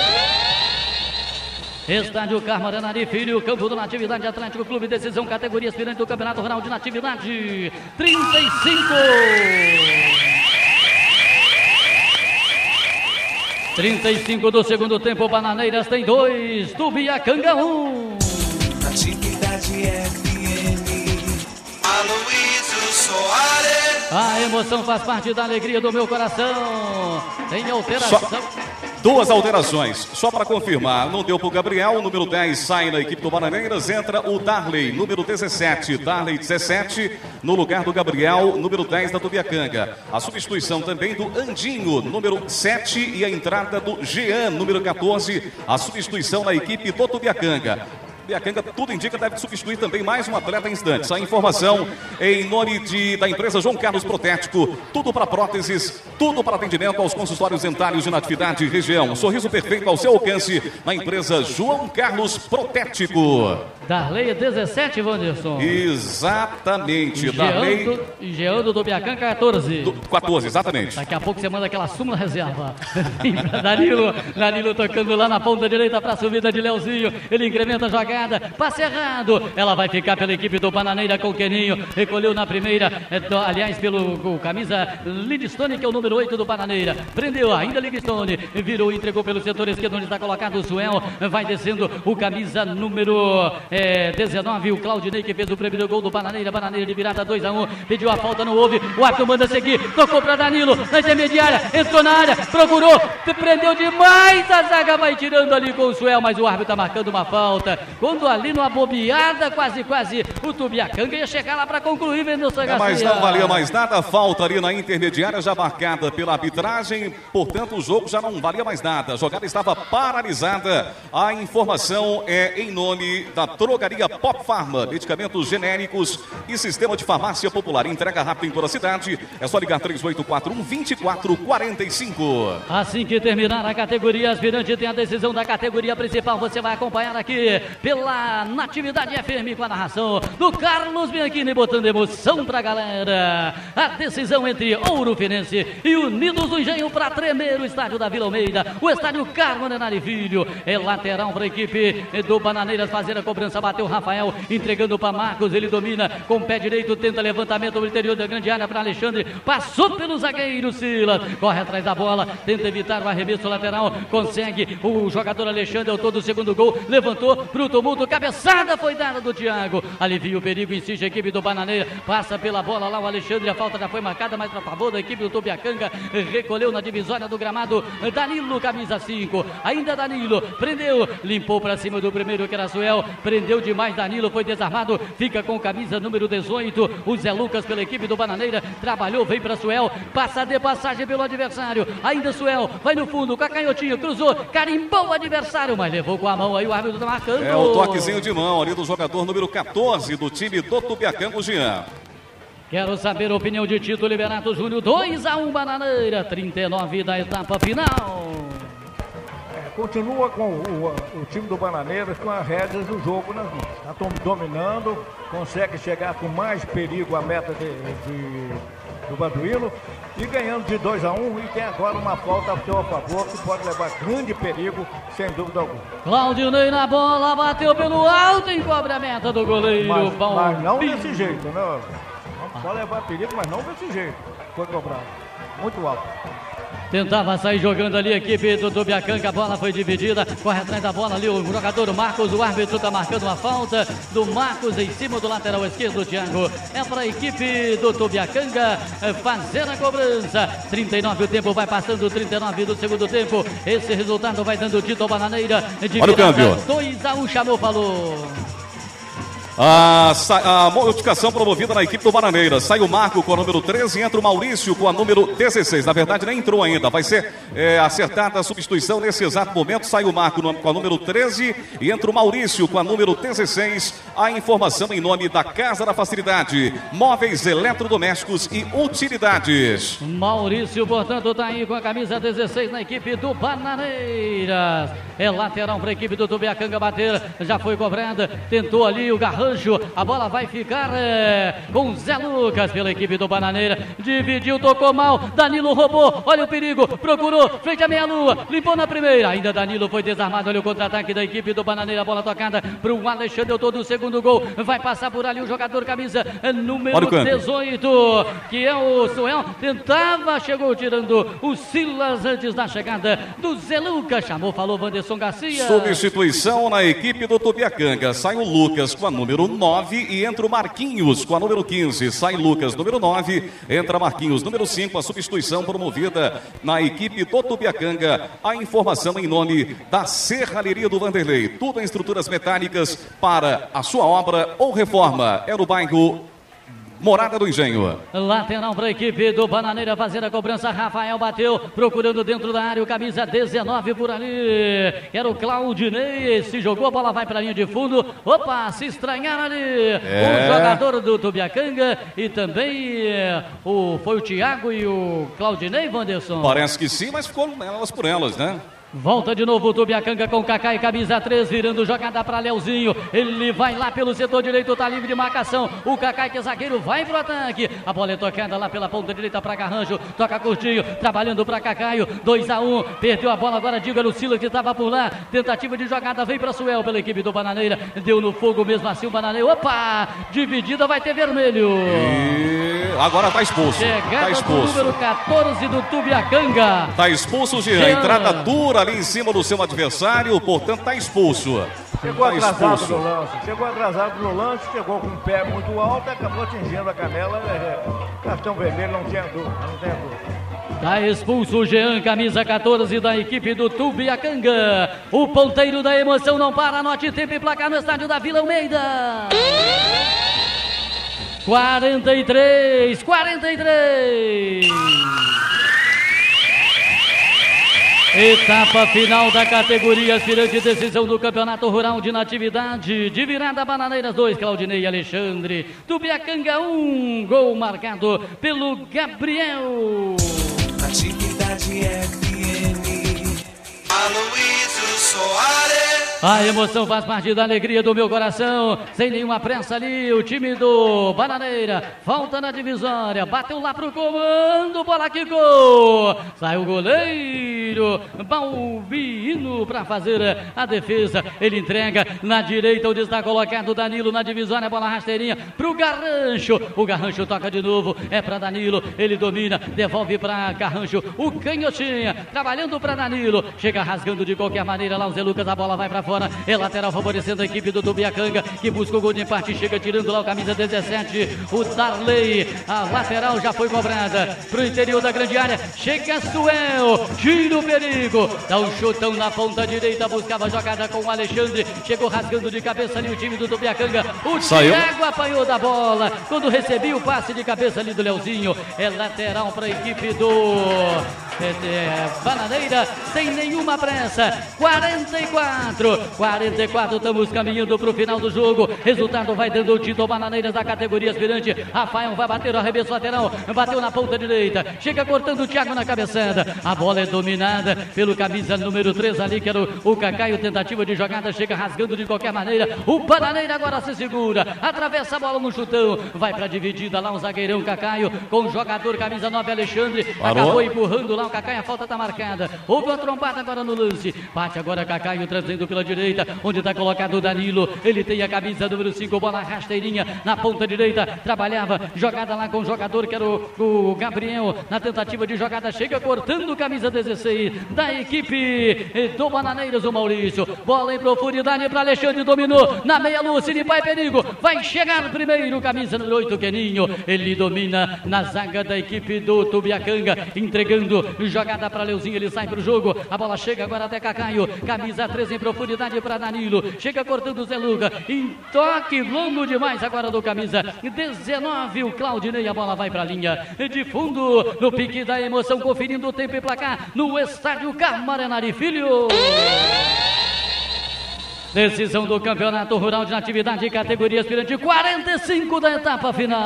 Estádio Carmo Arenari Filho, campo do Natividade Atlético Clube, decisão categoria aspirante do Campeonato Rural de Natividade. trinta e cinco. trinta e cinco do segundo tempo, Bananeiras tem dois, Tubiacanga um. Natividade F M, Aloysio Soares. A emoção faz parte da alegria do meu coração. Tem alteração. Só duas alterações, só para confirmar. Não deu para o Gabriel, o número dez sai na equipe do Bananeiras. Entra o Darley, número dezessete. Darley dezessete no lugar do Gabriel, número dez da Tubiacanga. A substituição também do Andinho, número sete. E a entrada do Jean, número quatorze. A substituição na equipe do Tubiacanga. Tubiacanga, tudo indica, deve substituir também mais um atleta em instantes. A informação em nome de, da empresa João Carlos Protético. Tudo para próteses, tudo para atendimento aos consultórios dentários de Natividade e região. Um sorriso perfeito ao seu alcance na empresa João Carlos Protético. Darley dezessete, Wanderson. Exatamente. Darley. E Jean do Tubiacanga quatorze. Do, quatorze, exatamente. Daqui a pouco você manda aquela súmula reserva. Danilo, Danilo tocando lá na ponta direita para a subida de Leozinho. Ele incrementa a jogada. Passe errado, ela vai ficar pela equipe do Bananeira com o Queninho, recolheu na primeira, é, do, aliás pelo o, camisa Lidstone, que é o número oito do Bananeira, prendeu ainda Lidstone, virou e entregou pelo setor esquerdo onde está colocado o Suel, vai descendo o camisa número é, dezenove, o Claudinei, que fez o primeiro gol do Bananeira. Bananeira de virada dois a um, pediu a falta, não houve, o árbitro manda seguir, tocou para Danilo, na intermediária, entrou na área, procurou, prendeu demais, a zaga vai tirando ali com o Suel, mas o árbitro está marcando uma falta. Quando ali numa bobeada, quase, quase, o Tubiacanga ia chegar lá para concluir, Vendelson Garcia. É, mas não valia mais nada, falta ali na intermediária, já marcada pela arbitragem, portanto o jogo já não valia mais nada, a jogada estava paralisada. A informação é em nome da Drogaria Pop Pharma, medicamentos genéricos e sistema de farmácia popular, entrega rápida em toda a cidade, é só ligar três oito quatro um, dois quatro quatro cinco. Assim que terminar a categoria aspirante, tem a decisão da categoria principal, você vai acompanhar aqui pela Natividade F M com a narração do Carlos Bianchini, botando emoção pra galera. A decisão entre Ouro Fenense e Unidos do Engenho para tremer o estádio da Vila Almeida, o estádio Carmo Arenari Filho. É lateral para a equipe do Bananeiras fazer a cobrança, bateu Rafael, entregando para Marcos, ele domina com o pé direito, tenta levantamento no interior da grande área para Alexandre, passou pelo zagueiro Silas, corre atrás da bola, tenta evitar o arremesso lateral, consegue o jogador Alexandre, é o todo o segundo gol, levantou pro tumulto, cabeçada foi dada do Thiago, alivia o perigo, insiste a equipe do Bananeira, passa pela bola lá o Alexandre, a falta já foi marcada, mas para favor da equipe do Tubiacanga, recolheu na divisória do gramado, Danilo, camisa cinco, ainda Danilo, prendeu, limpou para cima do primeiro que era Suel, prendeu demais Danilo, foi desarmado, fica com camisa número dezoito, o Zé Lucas pela equipe do Bananeira, trabalhou, vem para Suel, passa de passagem pelo adversário, ainda Suel, vai no fundo, com a canhotinha, cruzou, carimbou o adversário, mas levou com a mão, aí o árbitro tá marcando. É o toquezinho de mão ali do jogador número quatorze do time do Tubiacanga, o Jean. Quero saber a opinião de Tito Liberato Júnior, dois a um Bananeira, trinta e nove da etapa final. É, continua com o, o time do Bananeiras com as rédeas do jogo nas mãos. Está dominando, consegue chegar com mais perigo à meta de, de, do Baduíno e ganhando de dois a um, e tem agora uma falta a seu favor que pode levar grande perigo, sem dúvida alguma. Claudinei na bola, bateu pelo alto, encobre a meta do goleiro. Mas, Bom, mas não desse jeito, né? Pode levar perigo, mas não desse jeito. Foi cobrado. muito alto. Tentava sair jogando ali a equipe do Tubiacanga, a bola foi dividida, corre atrás da bola ali o jogador Marcos, o árbitro está marcando uma falta do Marcos em cima do lateral esquerdo, Thiago. É para a equipe do Tubiacanga fazer a cobrança. trinta e nove o tempo, vai passando trinta e nove do segundo tempo. Esse resultado vai dando Tito Bananeira de olha o câmbio. dois a um, chamou, falou. A, a modificação promovida na equipe do Bananeira. Sai o Marco com a número treze e entra o Maurício com a número dezesseis. Na verdade, nem entrou ainda. Vai ser é, acertada a substituição nesse exato momento. Sai o Marco no, com a número treze e entra o Maurício com a número dezesseis. A informação em nome da Casa da Facilidade. Móveis eletrodomésticos e utilidades. Maurício, portanto, está aí com a camisa dezesseis na equipe do Bananeiras. É lateral para a equipe do Tubiacanga bater. Já foi cobrada. Tentou ali o Garrancho. A bola vai ficar é, com Zé Lucas pela equipe do Bananeira. Dividiu, tocou mal. Danilo roubou. Olha o perigo. Procurou. Frente à meia-lua. Limpou na primeira. Ainda Danilo foi desarmado. Olha o contra-ataque da equipe do Bananeira. Bola tocada para o Alexandre. Eu tô do segundo gol. Vai passar por ali o jogador camisa número dezoito, que é o Suel. Tentava, chegou tirando o Silas antes da chegada do Zé Lucas. Chamou, falou Wanderson Garcia. Substituição na equipe do Tubiacanga. Sai o Lucas com a número nove e entra o Marquinhos com a número quinze. Sai Lucas, número nove, entra Marquinhos, número cinco. A substituição promovida na equipe do Tubiacanga. A informação em nome da Serralheria do Vanderlei. Tudo em estruturas metálicas para a sua obra ou reforma. É no bairro Morada do Engenho. Lateral para a equipe do Bananeira fazer a cobrança. Rafael bateu, procurando dentro da área, o camisa dezenove por ali. Era o Claudinei, se jogou, a bola vai para a linha de fundo. Opa, se estranharam ali. É. O jogador do Tubiacanga e também é, o, foi o Thiago e o Claudinei, Wanderson. Parece que sim, mas ficou elas por elas, né? Volta de novo o Tubiacanga com Kaká e camisa três, virando jogada para Leozinho. Ele vai lá pelo setor direito, tá livre de marcação. O Kaká, que é zagueiro, vai pro ataque. A bola é tocada lá pela ponta direita para Garrancho. Toca curtinho, trabalhando para Cacaio. dois a um, perdeu a bola agora. Diga no Silas que estava por lá. Tentativa de jogada, vem para Suel pela equipe do Bananeira. Deu no fogo mesmo assim o Bananeira. Opa! Dividida, vai ter vermelho. E agora tá expulso. Chegada tá expulso. do número catorze do Tubiacanga. Tá expulso, Jean. Entrada dura ali em cima do seu adversário, portanto tá expulso. Chegou tá atrasado expulso. no lance, chegou atrasado no lance, chegou com o pé muito alto, acabou atingindo a canela. É, cartão vermelho, não tinha dúvida, não tem dúvida. Tá expulso o Jean, camisa catorze da equipe do Tubiacanga. O ponteiro da emoção não para, anote tempo e placar no estádio da Vila Almeida. quarenta e três, quarenta e três. Etapa final da categoria aspirante, decisão do Campeonato Rural de Natividade. De virada, Bananeiras dois, Claudinei e Alexandre. Tubiacanga um, gol marcado pelo Gabriel. Natividade F M, Aloysio Soares. A emoção faz parte da alegria do meu coração. Sem nenhuma pressa ali, o time do Bananeira. Falta na divisória. Bateu lá pro comando. Bola quicou. Sai o goleiro Balbino para fazer a defesa. Ele entrega na direita, onde está colocado Danilo na divisória. Bola rasteirinha pro Garrancho. O Garrancho toca de novo. É para Danilo. Ele domina. Devolve para Garrancho. O canhotinha. Trabalhando para Danilo. Chega rasgando de qualquer maneira lá o Zé Lucas. A bola vai para fora, é lateral favorecendo a equipe do Tubiacanga, que busca o gol de empate, chega tirando lá o camisa dezessete, o Darley. A lateral já foi cobrada pro interior da grande área, chega Suel, tira o perigo, dá um chutão na ponta direita, buscava a jogada com o Alexandre, chegou rasgando de cabeça ali o time do Tubiacanga, o Saiu. Thiago apanhou da bola, quando recebeu o passe de cabeça ali do Leozinho, é lateral para a equipe do é, é, Bananeira, sem nenhuma pressa, quarenta e quatro, quarenta e quatro, estamos caminhando para o final do jogo. Resultado vai dando o Tito Bananeiras da categoria aspirante. Rafael vai bater o arremesso lateral, bateu na ponta direita, chega cortando o Thiago na cabeçada. A bola é dominada pelo camisa número três ali, que era o, o Cacaio. Tentativa de jogada, chega rasgando de qualquer maneira. O Bananeira agora se segura, atravessa a bola no chutão, vai para a dividida lá o zagueirão Cacaio com o jogador camisa nove Alexandre. Parou. Acabou empurrando lá lateral, Cacaio, a falta está marcada. Houve uma trombada agora no lance. Bate agora Cacaio trazendo pela direita, onde está colocado o Danilo. Ele tem a camisa número cinco, bola rasteirinha na ponta direita. Trabalhava, jogada lá com o jogador que era o, o Gabriel. Na tentativa de jogada, chega cortando camisa dezesseis da equipe do Bananeiras, o Maurício. Bola em profundidade para Alexandre, dominou na meia-lua, Cine Pai perigo. Vai chegar primeiro, camisa número oito, Keninho. Ele domina na zaga da equipe do Tubiacanga, entregando jogada para Leuzinho, ele sai para o jogo. A bola chega agora até Cacaio, camisa treze em profundidade para Danilo. Chega cortando o Zé Luca, em toque longo demais agora do camisa dezenove, o Claudinei. A bola vai para a linha de fundo, no pique da emoção, conferindo o tempo e placar no estádio Camaranari Filho. Decisão do Campeonato Rural de Atividade, categoria aspirante, quarenta e cinco da etapa final.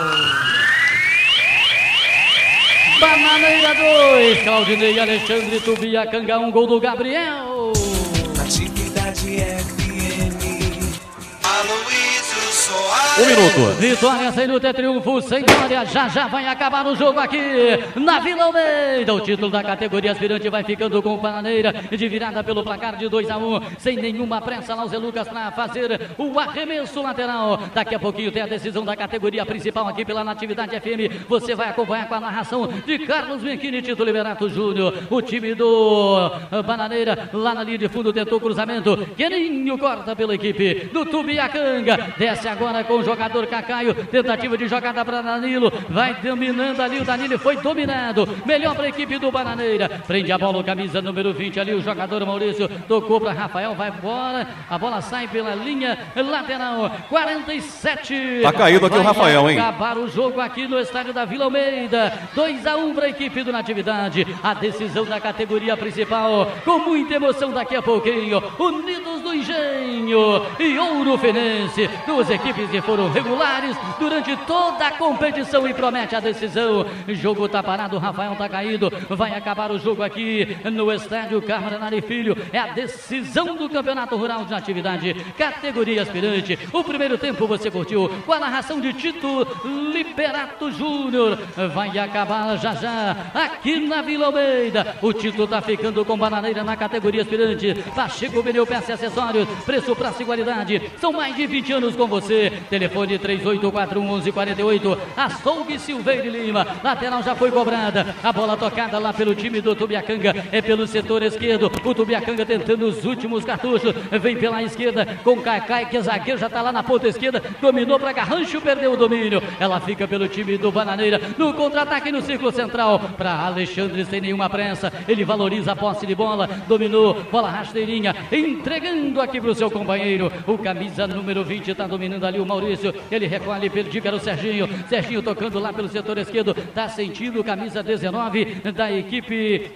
Bananeira dois, Claudinei, Alexandre, Tubiacanga um, gol do Gabriel. Atividade F M, Aloysio Soares. Um minuto. Vitória sem luta é triunfo, sem glória. Já já vai acabar o jogo aqui na Vila Almeida. O título da categoria aspirante vai ficando com o Bananeira, de virada pelo placar de dois a um, sem nenhuma pressa lá o Zé Lucas para fazer o arremesso lateral. Daqui a pouquinho tem a decisão da categoria principal aqui pela Natividade F M. Você vai acompanhar com a narração de Carlos Bianchini, Tito Liberato Júnior. O time do Bananeira lá na linha de fundo tentou cruzamento. Keninho corta pela equipe do Tubiacanga. Desce agora com o jogador Cacaio. Tentativa de jogada para Danilo. Vai dominando ali. O Danilo foi dominado. Melhor para a equipe do Bananeira. Prende a bola o camisa número vinte ali. O jogador Maurício tocou para Rafael. Vai embora. A bola sai pela linha lateral. quarenta e sete. Tá caído aqui vai o Rafael, hein? Acabar o jogo aqui no estádio da Vila Almeida. dois a um para a equipe do Natividade. A decisão da categoria principal. Com muita emoção daqui a pouquinho. Unidos do Engenho e Ouro Fenense. Duas equipes que foram regulares durante toda a competição e promete a decisão. O jogo tá parado, o Rafael tá caído. Vai acabar o jogo aqui no estádio Camaranari Filho. É a decisão do Campeonato Rural de Atividade, categoria aspirante. O primeiro tempo você curtiu com a narração de Tito Liberato Júnior. Vai acabar já já aqui na Vila Almeida. O Tito tá ficando com Bananeira na categoria aspirante. Pacheco Pneu, Peça e Acessórios, preço, prazo e qualidade. São mais de vinte anos com você. Telefone três oito quatro um, um um quatro oito. Açougue Silveira e Lima. Lateral já foi cobrada. A bola tocada lá pelo time do Tubiacanga. É pelo setor esquerdo. O Tubiacanga tentando os últimos cartuchos. Vem pela esquerda com Caicai, que é zagueiro, já tá lá na ponta esquerda. Dominou para Garrancho, perdeu o domínio. Ela fica pelo time do Bananeira. No contra-ataque no círculo central. Para Alexandre sem nenhuma pressa. Ele valoriza a posse de bola. Dominou. Bola rasteirinha. Entregando aqui para o seu companheiro. O camisa número vinte está dominando ali o Maurício. Ele recolhe, perdido, era o Serginho. Serginho tocando lá pelo setor esquerdo. Está sentindo camisa dezenove da equipe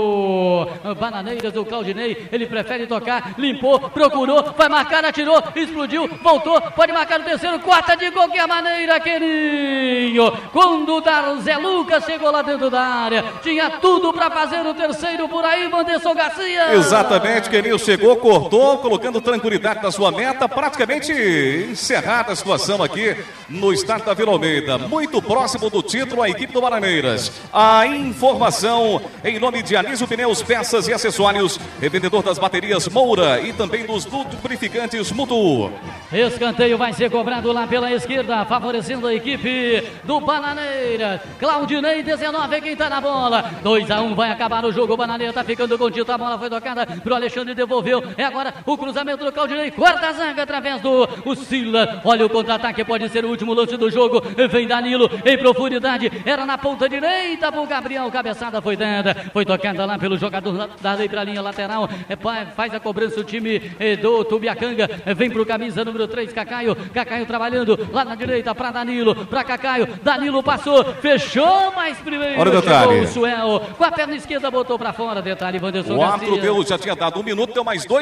do Bananeiras, do Claudinei. Ele prefere tocar, limpou, procurou, vai marcar, atirou, explodiu, voltou, pode marcar o terceiro, quarta de qualquer maneira, Keninho. Quando o Zé Lucas chegou lá dentro da área, tinha tudo para fazer o terceiro por aí, Wanderson Garcia. Exatamente, Keninho chegou, cortou, colocando tranquilidade na sua meta, praticamente encerrada a situação aqui no estádio da Vila Almeida, muito próximo do título, a equipe do Bananeiras. A informação em nome de Anísio Pneus, Peças e Acessórios, revendedor das baterias Moura e também dos lubrificantes Mutu. Escanteio vai ser cobrado lá pela esquerda, favorecendo a equipe do Bananeiras. Claudinei, dezenove, é quem tá na bola. dois a um, vai acabar o jogo. O Bananeira tá ficando com o título. A bola foi tocada pro Alexandre, devolveu. É agora o cruzamento do Claudinei. Quarta zaga através do o Sila. Olha o contra-ataque, pode ser o último lance do jogo. Vem Danilo em profundidade. Era na ponta direita pro Gabriel. Cabeçada foi dada. Foi tocada lá pelo jogador da lei pra linha lateral. É, faz a cobrança o time do Tubiacanga. Vem pro camisa número três, Cacaio. Cacaio trabalhando lá na direita pra Danilo. Pra Cacaio. Danilo passou. Fechou, mas primeiro olha o chegou o Suel. Com a perna esquerda botou pra fora. Detalhe, Wanderson O Garcia. árbitro deu, já tinha dado um minuto, deu mais dois minutos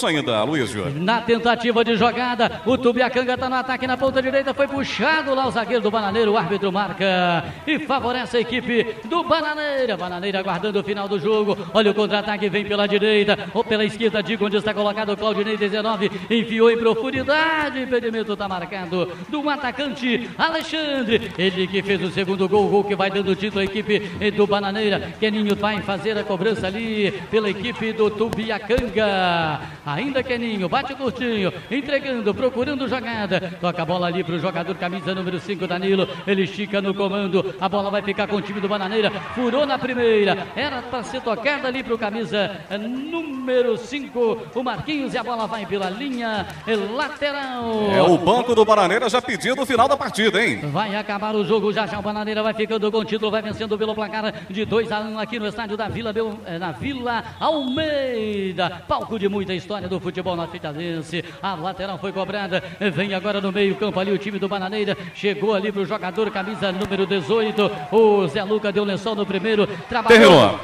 ainda, Luísio. Na tentativa de jogada, o Tubiacanga está no ataque na ponta direita, foi puxado lá o zagueiro do Bananeiro, o árbitro marca e favorece a equipe do Bananeira. Bananeira aguardando o final do jogo, olha o contra-ataque, vem pela direita, ou pela esquerda, digo onde está colocado o Claudinei, dezenove, enfiou em profundidade, impedimento está marcado do atacante Alexandre, ele que fez o segundo gol, o gol que vai dando título à equipe do Bananeira. Keninho vai fazer a cobrança ali pela equipe do Tubiacanga, ainda Keninho, bate curtinho, entregando, procurando jogada, toca a bola ali para o jogador camisa número cinco, Danilo, ele estica no comando, a bola vai ficar com o time do Bananeira, furou na primeira, era para ser tocada ali para o camisa número cinco, o Marquinhos, e a bola vai pela linha lateral. É o banco do Bananeira já pedindo o final da partida, hein? Vai acabar o jogo, já já o Bananeira vai ficando com o título, vai vencendo pelo placar de dois a um aqui no estádio da Vila, na Vila Almeida, palco de muita história do futebol norte-italense. A lateral foi cobrada, vem agora no meio campo ali o time do Bananeira, chegou ali pro jogador camisa número dezoito, o Zé Luca deu lençol no primeiro, trabalhou,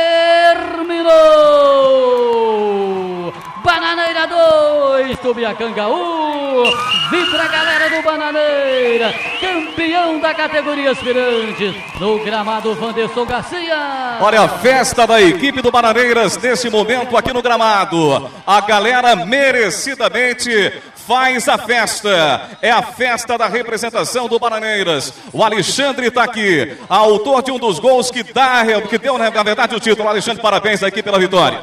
terminou! Bananeira dois, Tubiacanga um, vibra a galera do Bananeira, campeão da categoria aspirantes, no gramado Vanderson Garcia. Olha a festa da equipe do Bananeiras nesse momento aqui no gramado, a galera merecidamente faz a festa, é a festa da representação do Bananeiras. O Alexandre está aqui, autor de um dos gols que dá, que deu na verdade o título. Alexandre, parabéns aqui pela vitória.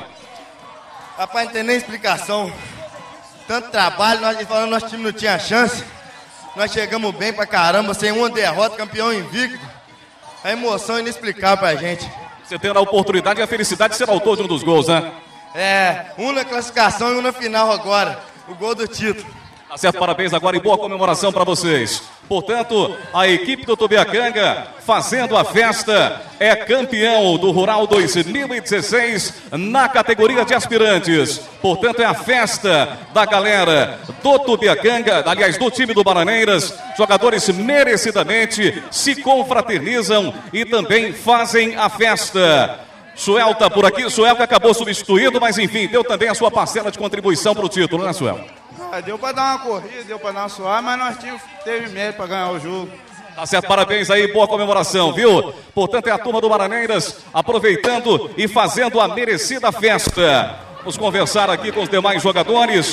Rapaz, não tem nem explicação. Tanto trabalho, nós falando, nosso time não tinha chance. Nós chegamos bem pra caramba, sem uma derrota, campeão invicto. A emoção é inexplicável pra gente. Você tendo a oportunidade e a felicidade de ser autor de um dos gols, né? É, um na classificação e um na final agora. O gol do título. Tá certo, parabéns agora e boa comemoração para vocês. Portanto, a equipe do Tubiacanga fazendo a festa, é campeão do Rural dois mil e dezesseis na categoria de aspirantes. Portanto, é a festa da galera do Tubiacanga, aliás, do time do Bananeiras. Jogadores merecidamente se confraternizam e também fazem a festa. Suel está por aqui, Suel que acabou substituído, mas enfim, deu também a sua parcela de contribuição para o título, né, Suel? Ah, deu para dar uma corrida, deu para dar uma suar, mas nós tínhamos, teve mérito para ganhar o jogo. Tá certo, parabéns aí, boa comemoração, viu? Portanto, é a turma do Bananeiras aproveitando e fazendo a merecida festa. Vamos conversar aqui com os demais jogadores.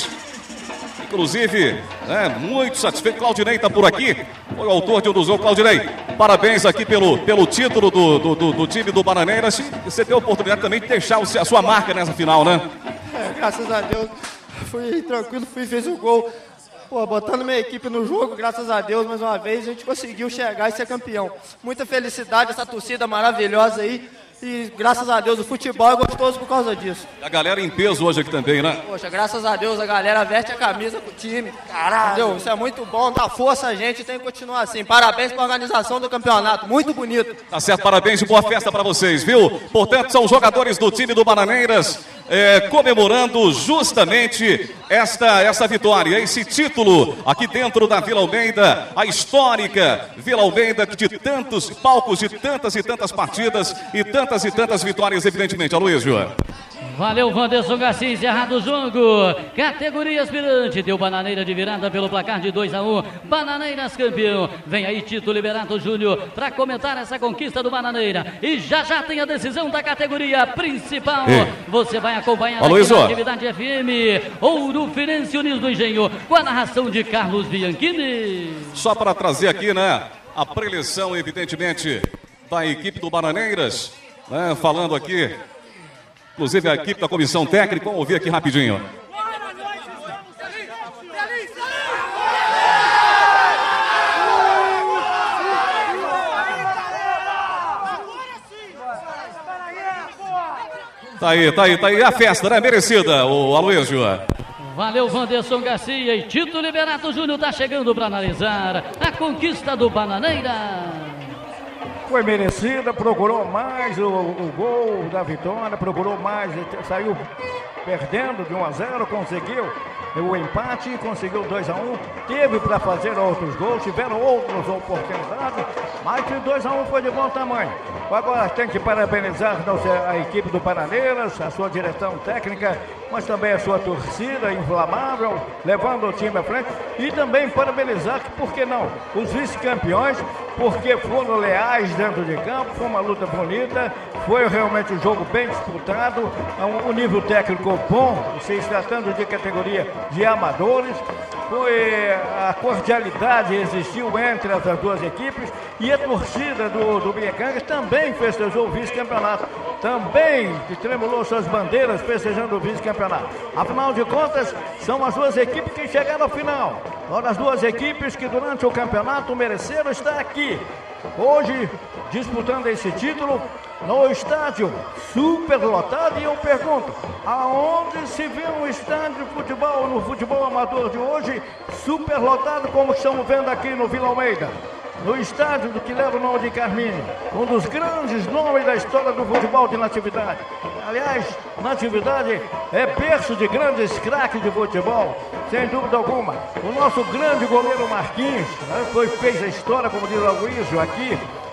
Inclusive, é, muito satisfeito. Claudinei está por aqui, foi o autor de um dos gols. Claudinei, parabéns aqui pelo, pelo título do, do, do, do time do Bananeiras. Você teve a oportunidade também de deixar a sua marca nessa final, né? É, graças a Deus, fui tranquilo, fui fez o gol. Pô, botando minha equipe no jogo, graças a Deus, mais uma vez, a gente conseguiu chegar e ser campeão. Muita felicidade, essa torcida maravilhosa aí. E graças a Deus o futebol é gostoso por causa disso. A galera em peso hoje aqui também, né? Poxa, graças a Deus a galera veste a camisa pro time. Caralho. Entendeu? Isso é muito bom, dá força a gente, tem que continuar assim. Parabéns pra organização do campeonato, muito bonito. Tá certo, parabéns e boa festa pra vocês, viu? Portanto, são jogadores do time do Bananeiras é, comemorando justamente esta, esta vitória, esse título aqui dentro da Vila Almeida, a histórica Vila Almeida de tantos palcos, de tantas e tantas partidas e tantas Tantas e tantas vitórias, evidentemente, Aloysio. Valeu, Vanderson Garcia, encerrado o jogo. Categoria aspirante, deu Bananeira de virada pelo placar de dois a um. Bananeiras campeão. Vem aí Tito Liberato Júnior para comentar essa conquista do Bananeira. E já já tem a decisão da categoria principal. E... Você vai acompanhar aqui na Atividade F M. Ouro Firenze Unidos do Engenho, com a narração de Carlos Bianchini. Só para trazer aqui, né, a preleção, evidentemente, da equipe do Bananeiras. Né, falando aqui, inclusive a equipe da comissão técnica, vamos ouvir aqui rapidinho. Tá aí, tá aí, tá aí a festa, né? Merecida, o Aloysio. Valeu, Vanderson Garcia e Tito Liberato Júnior tá chegando para analisar a conquista do Bananeira. Foi merecida, procurou mais o, o gol da vitória, procurou mais, saiu perdendo de um a zero, conseguiu o empate, conseguiu dois a um, teve para fazer outros gols, tiveram outras oportunidades, mas o dois a um foi de bom tamanho. Agora tem que parabenizar a equipe do Bananeiras, a sua direção técnica, mas também a sua torcida inflamável, levando o time à frente, e também parabenizar, por que não, os vice-campeões, porque foram leais dentro de campo, foi uma luta bonita, foi realmente um jogo bem disputado, um nível técnico bom, se tratando de categoria de amadores, foi a cordialidade existiu entre as duas equipes e a torcida do, do Biacanga também festejou o vice-campeonato, também tremulou suas bandeiras festejando o vice-campeonato. Afinal de contas, são as duas equipes que chegaram ao final. As duas equipes que durante o campeonato mereceram estar aqui. Hoje, disputando esse título no estádio super lotado, e eu pergunto, aonde se vê um estádio de futebol, no futebol amador de hoje, super lotado como estamos vendo aqui no Vila Almeida? No estádio do que leva o nome de Carminho, um dos grandes nomes da história do futebol de Natividade. Aliás, Natividade é berço de grandes craques de futebol, sem dúvida alguma. O nosso grande goleiro Marquinhos, né, foi, fez a história, como diz o Aloysio aqui.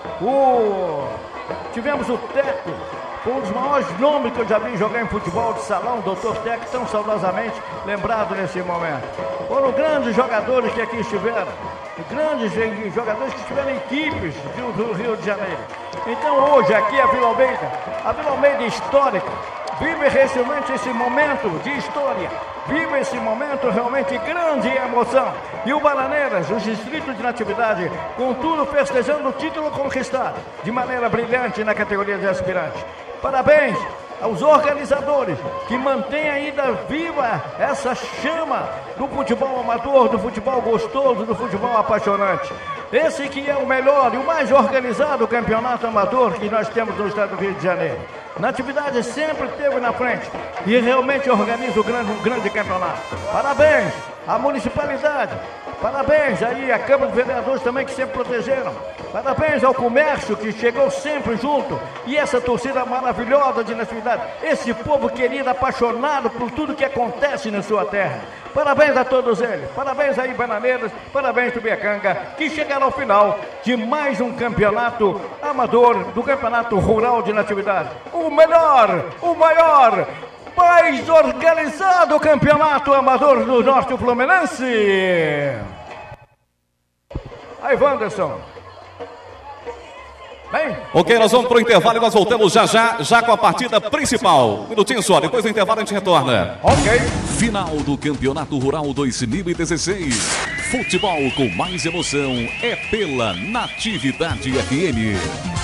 O... Tivemos o Teco, um dos maiores nomes que eu já vi jogar em futebol de salão, doutor Teco, tão saudosamente lembrado nesse momento. Foram grandes jogadores que aqui estiveram. Grandes jogadores que estiveram em equipes do Rio de Janeiro. Então hoje aqui a Vila Almeida, a Vila Almeida histórica, vive recentemente esse momento de história, vive esse momento realmente grande e emoção. E o Bananeiras, os distritos de Natividade, contudo festejando o título conquistado de maneira brilhante na categoria de aspirantes. Parabéns aos organizadores que mantêm ainda viva essa chama do futebol amador, do futebol gostoso, do futebol apaixonante. Esse que é o melhor e o mais organizado campeonato amador que nós temos no estado do Rio de Janeiro. Natividade sempre esteve na frente e realmente organiza o grande, um grande campeonato. Parabéns à municipalidade, parabéns aí à Câmara de Vereadores também que sempre protegeram. Parabéns ao comércio que chegou sempre junto e essa torcida maravilhosa de Natividade. Esse povo querido, apaixonado por tudo que acontece na sua terra. Parabéns a todos eles, parabéns aí Bananeiras, parabéns do Biacanga, que chegaram ao final de mais um campeonato amador do Campeonato Rural de Natividade. O melhor, o maior, mais organizado campeonato amador do Norte Fluminense. Aí, Wanderson. Bem, ok, nós vamos para o intervalo e nós voltamos já já, já com a partida principal. Um minutinho só, depois do intervalo a gente retorna. Ok. Final do Campeonato Rural dois mil e dezesseis. Futebol com mais emoção é pela Natividade F M.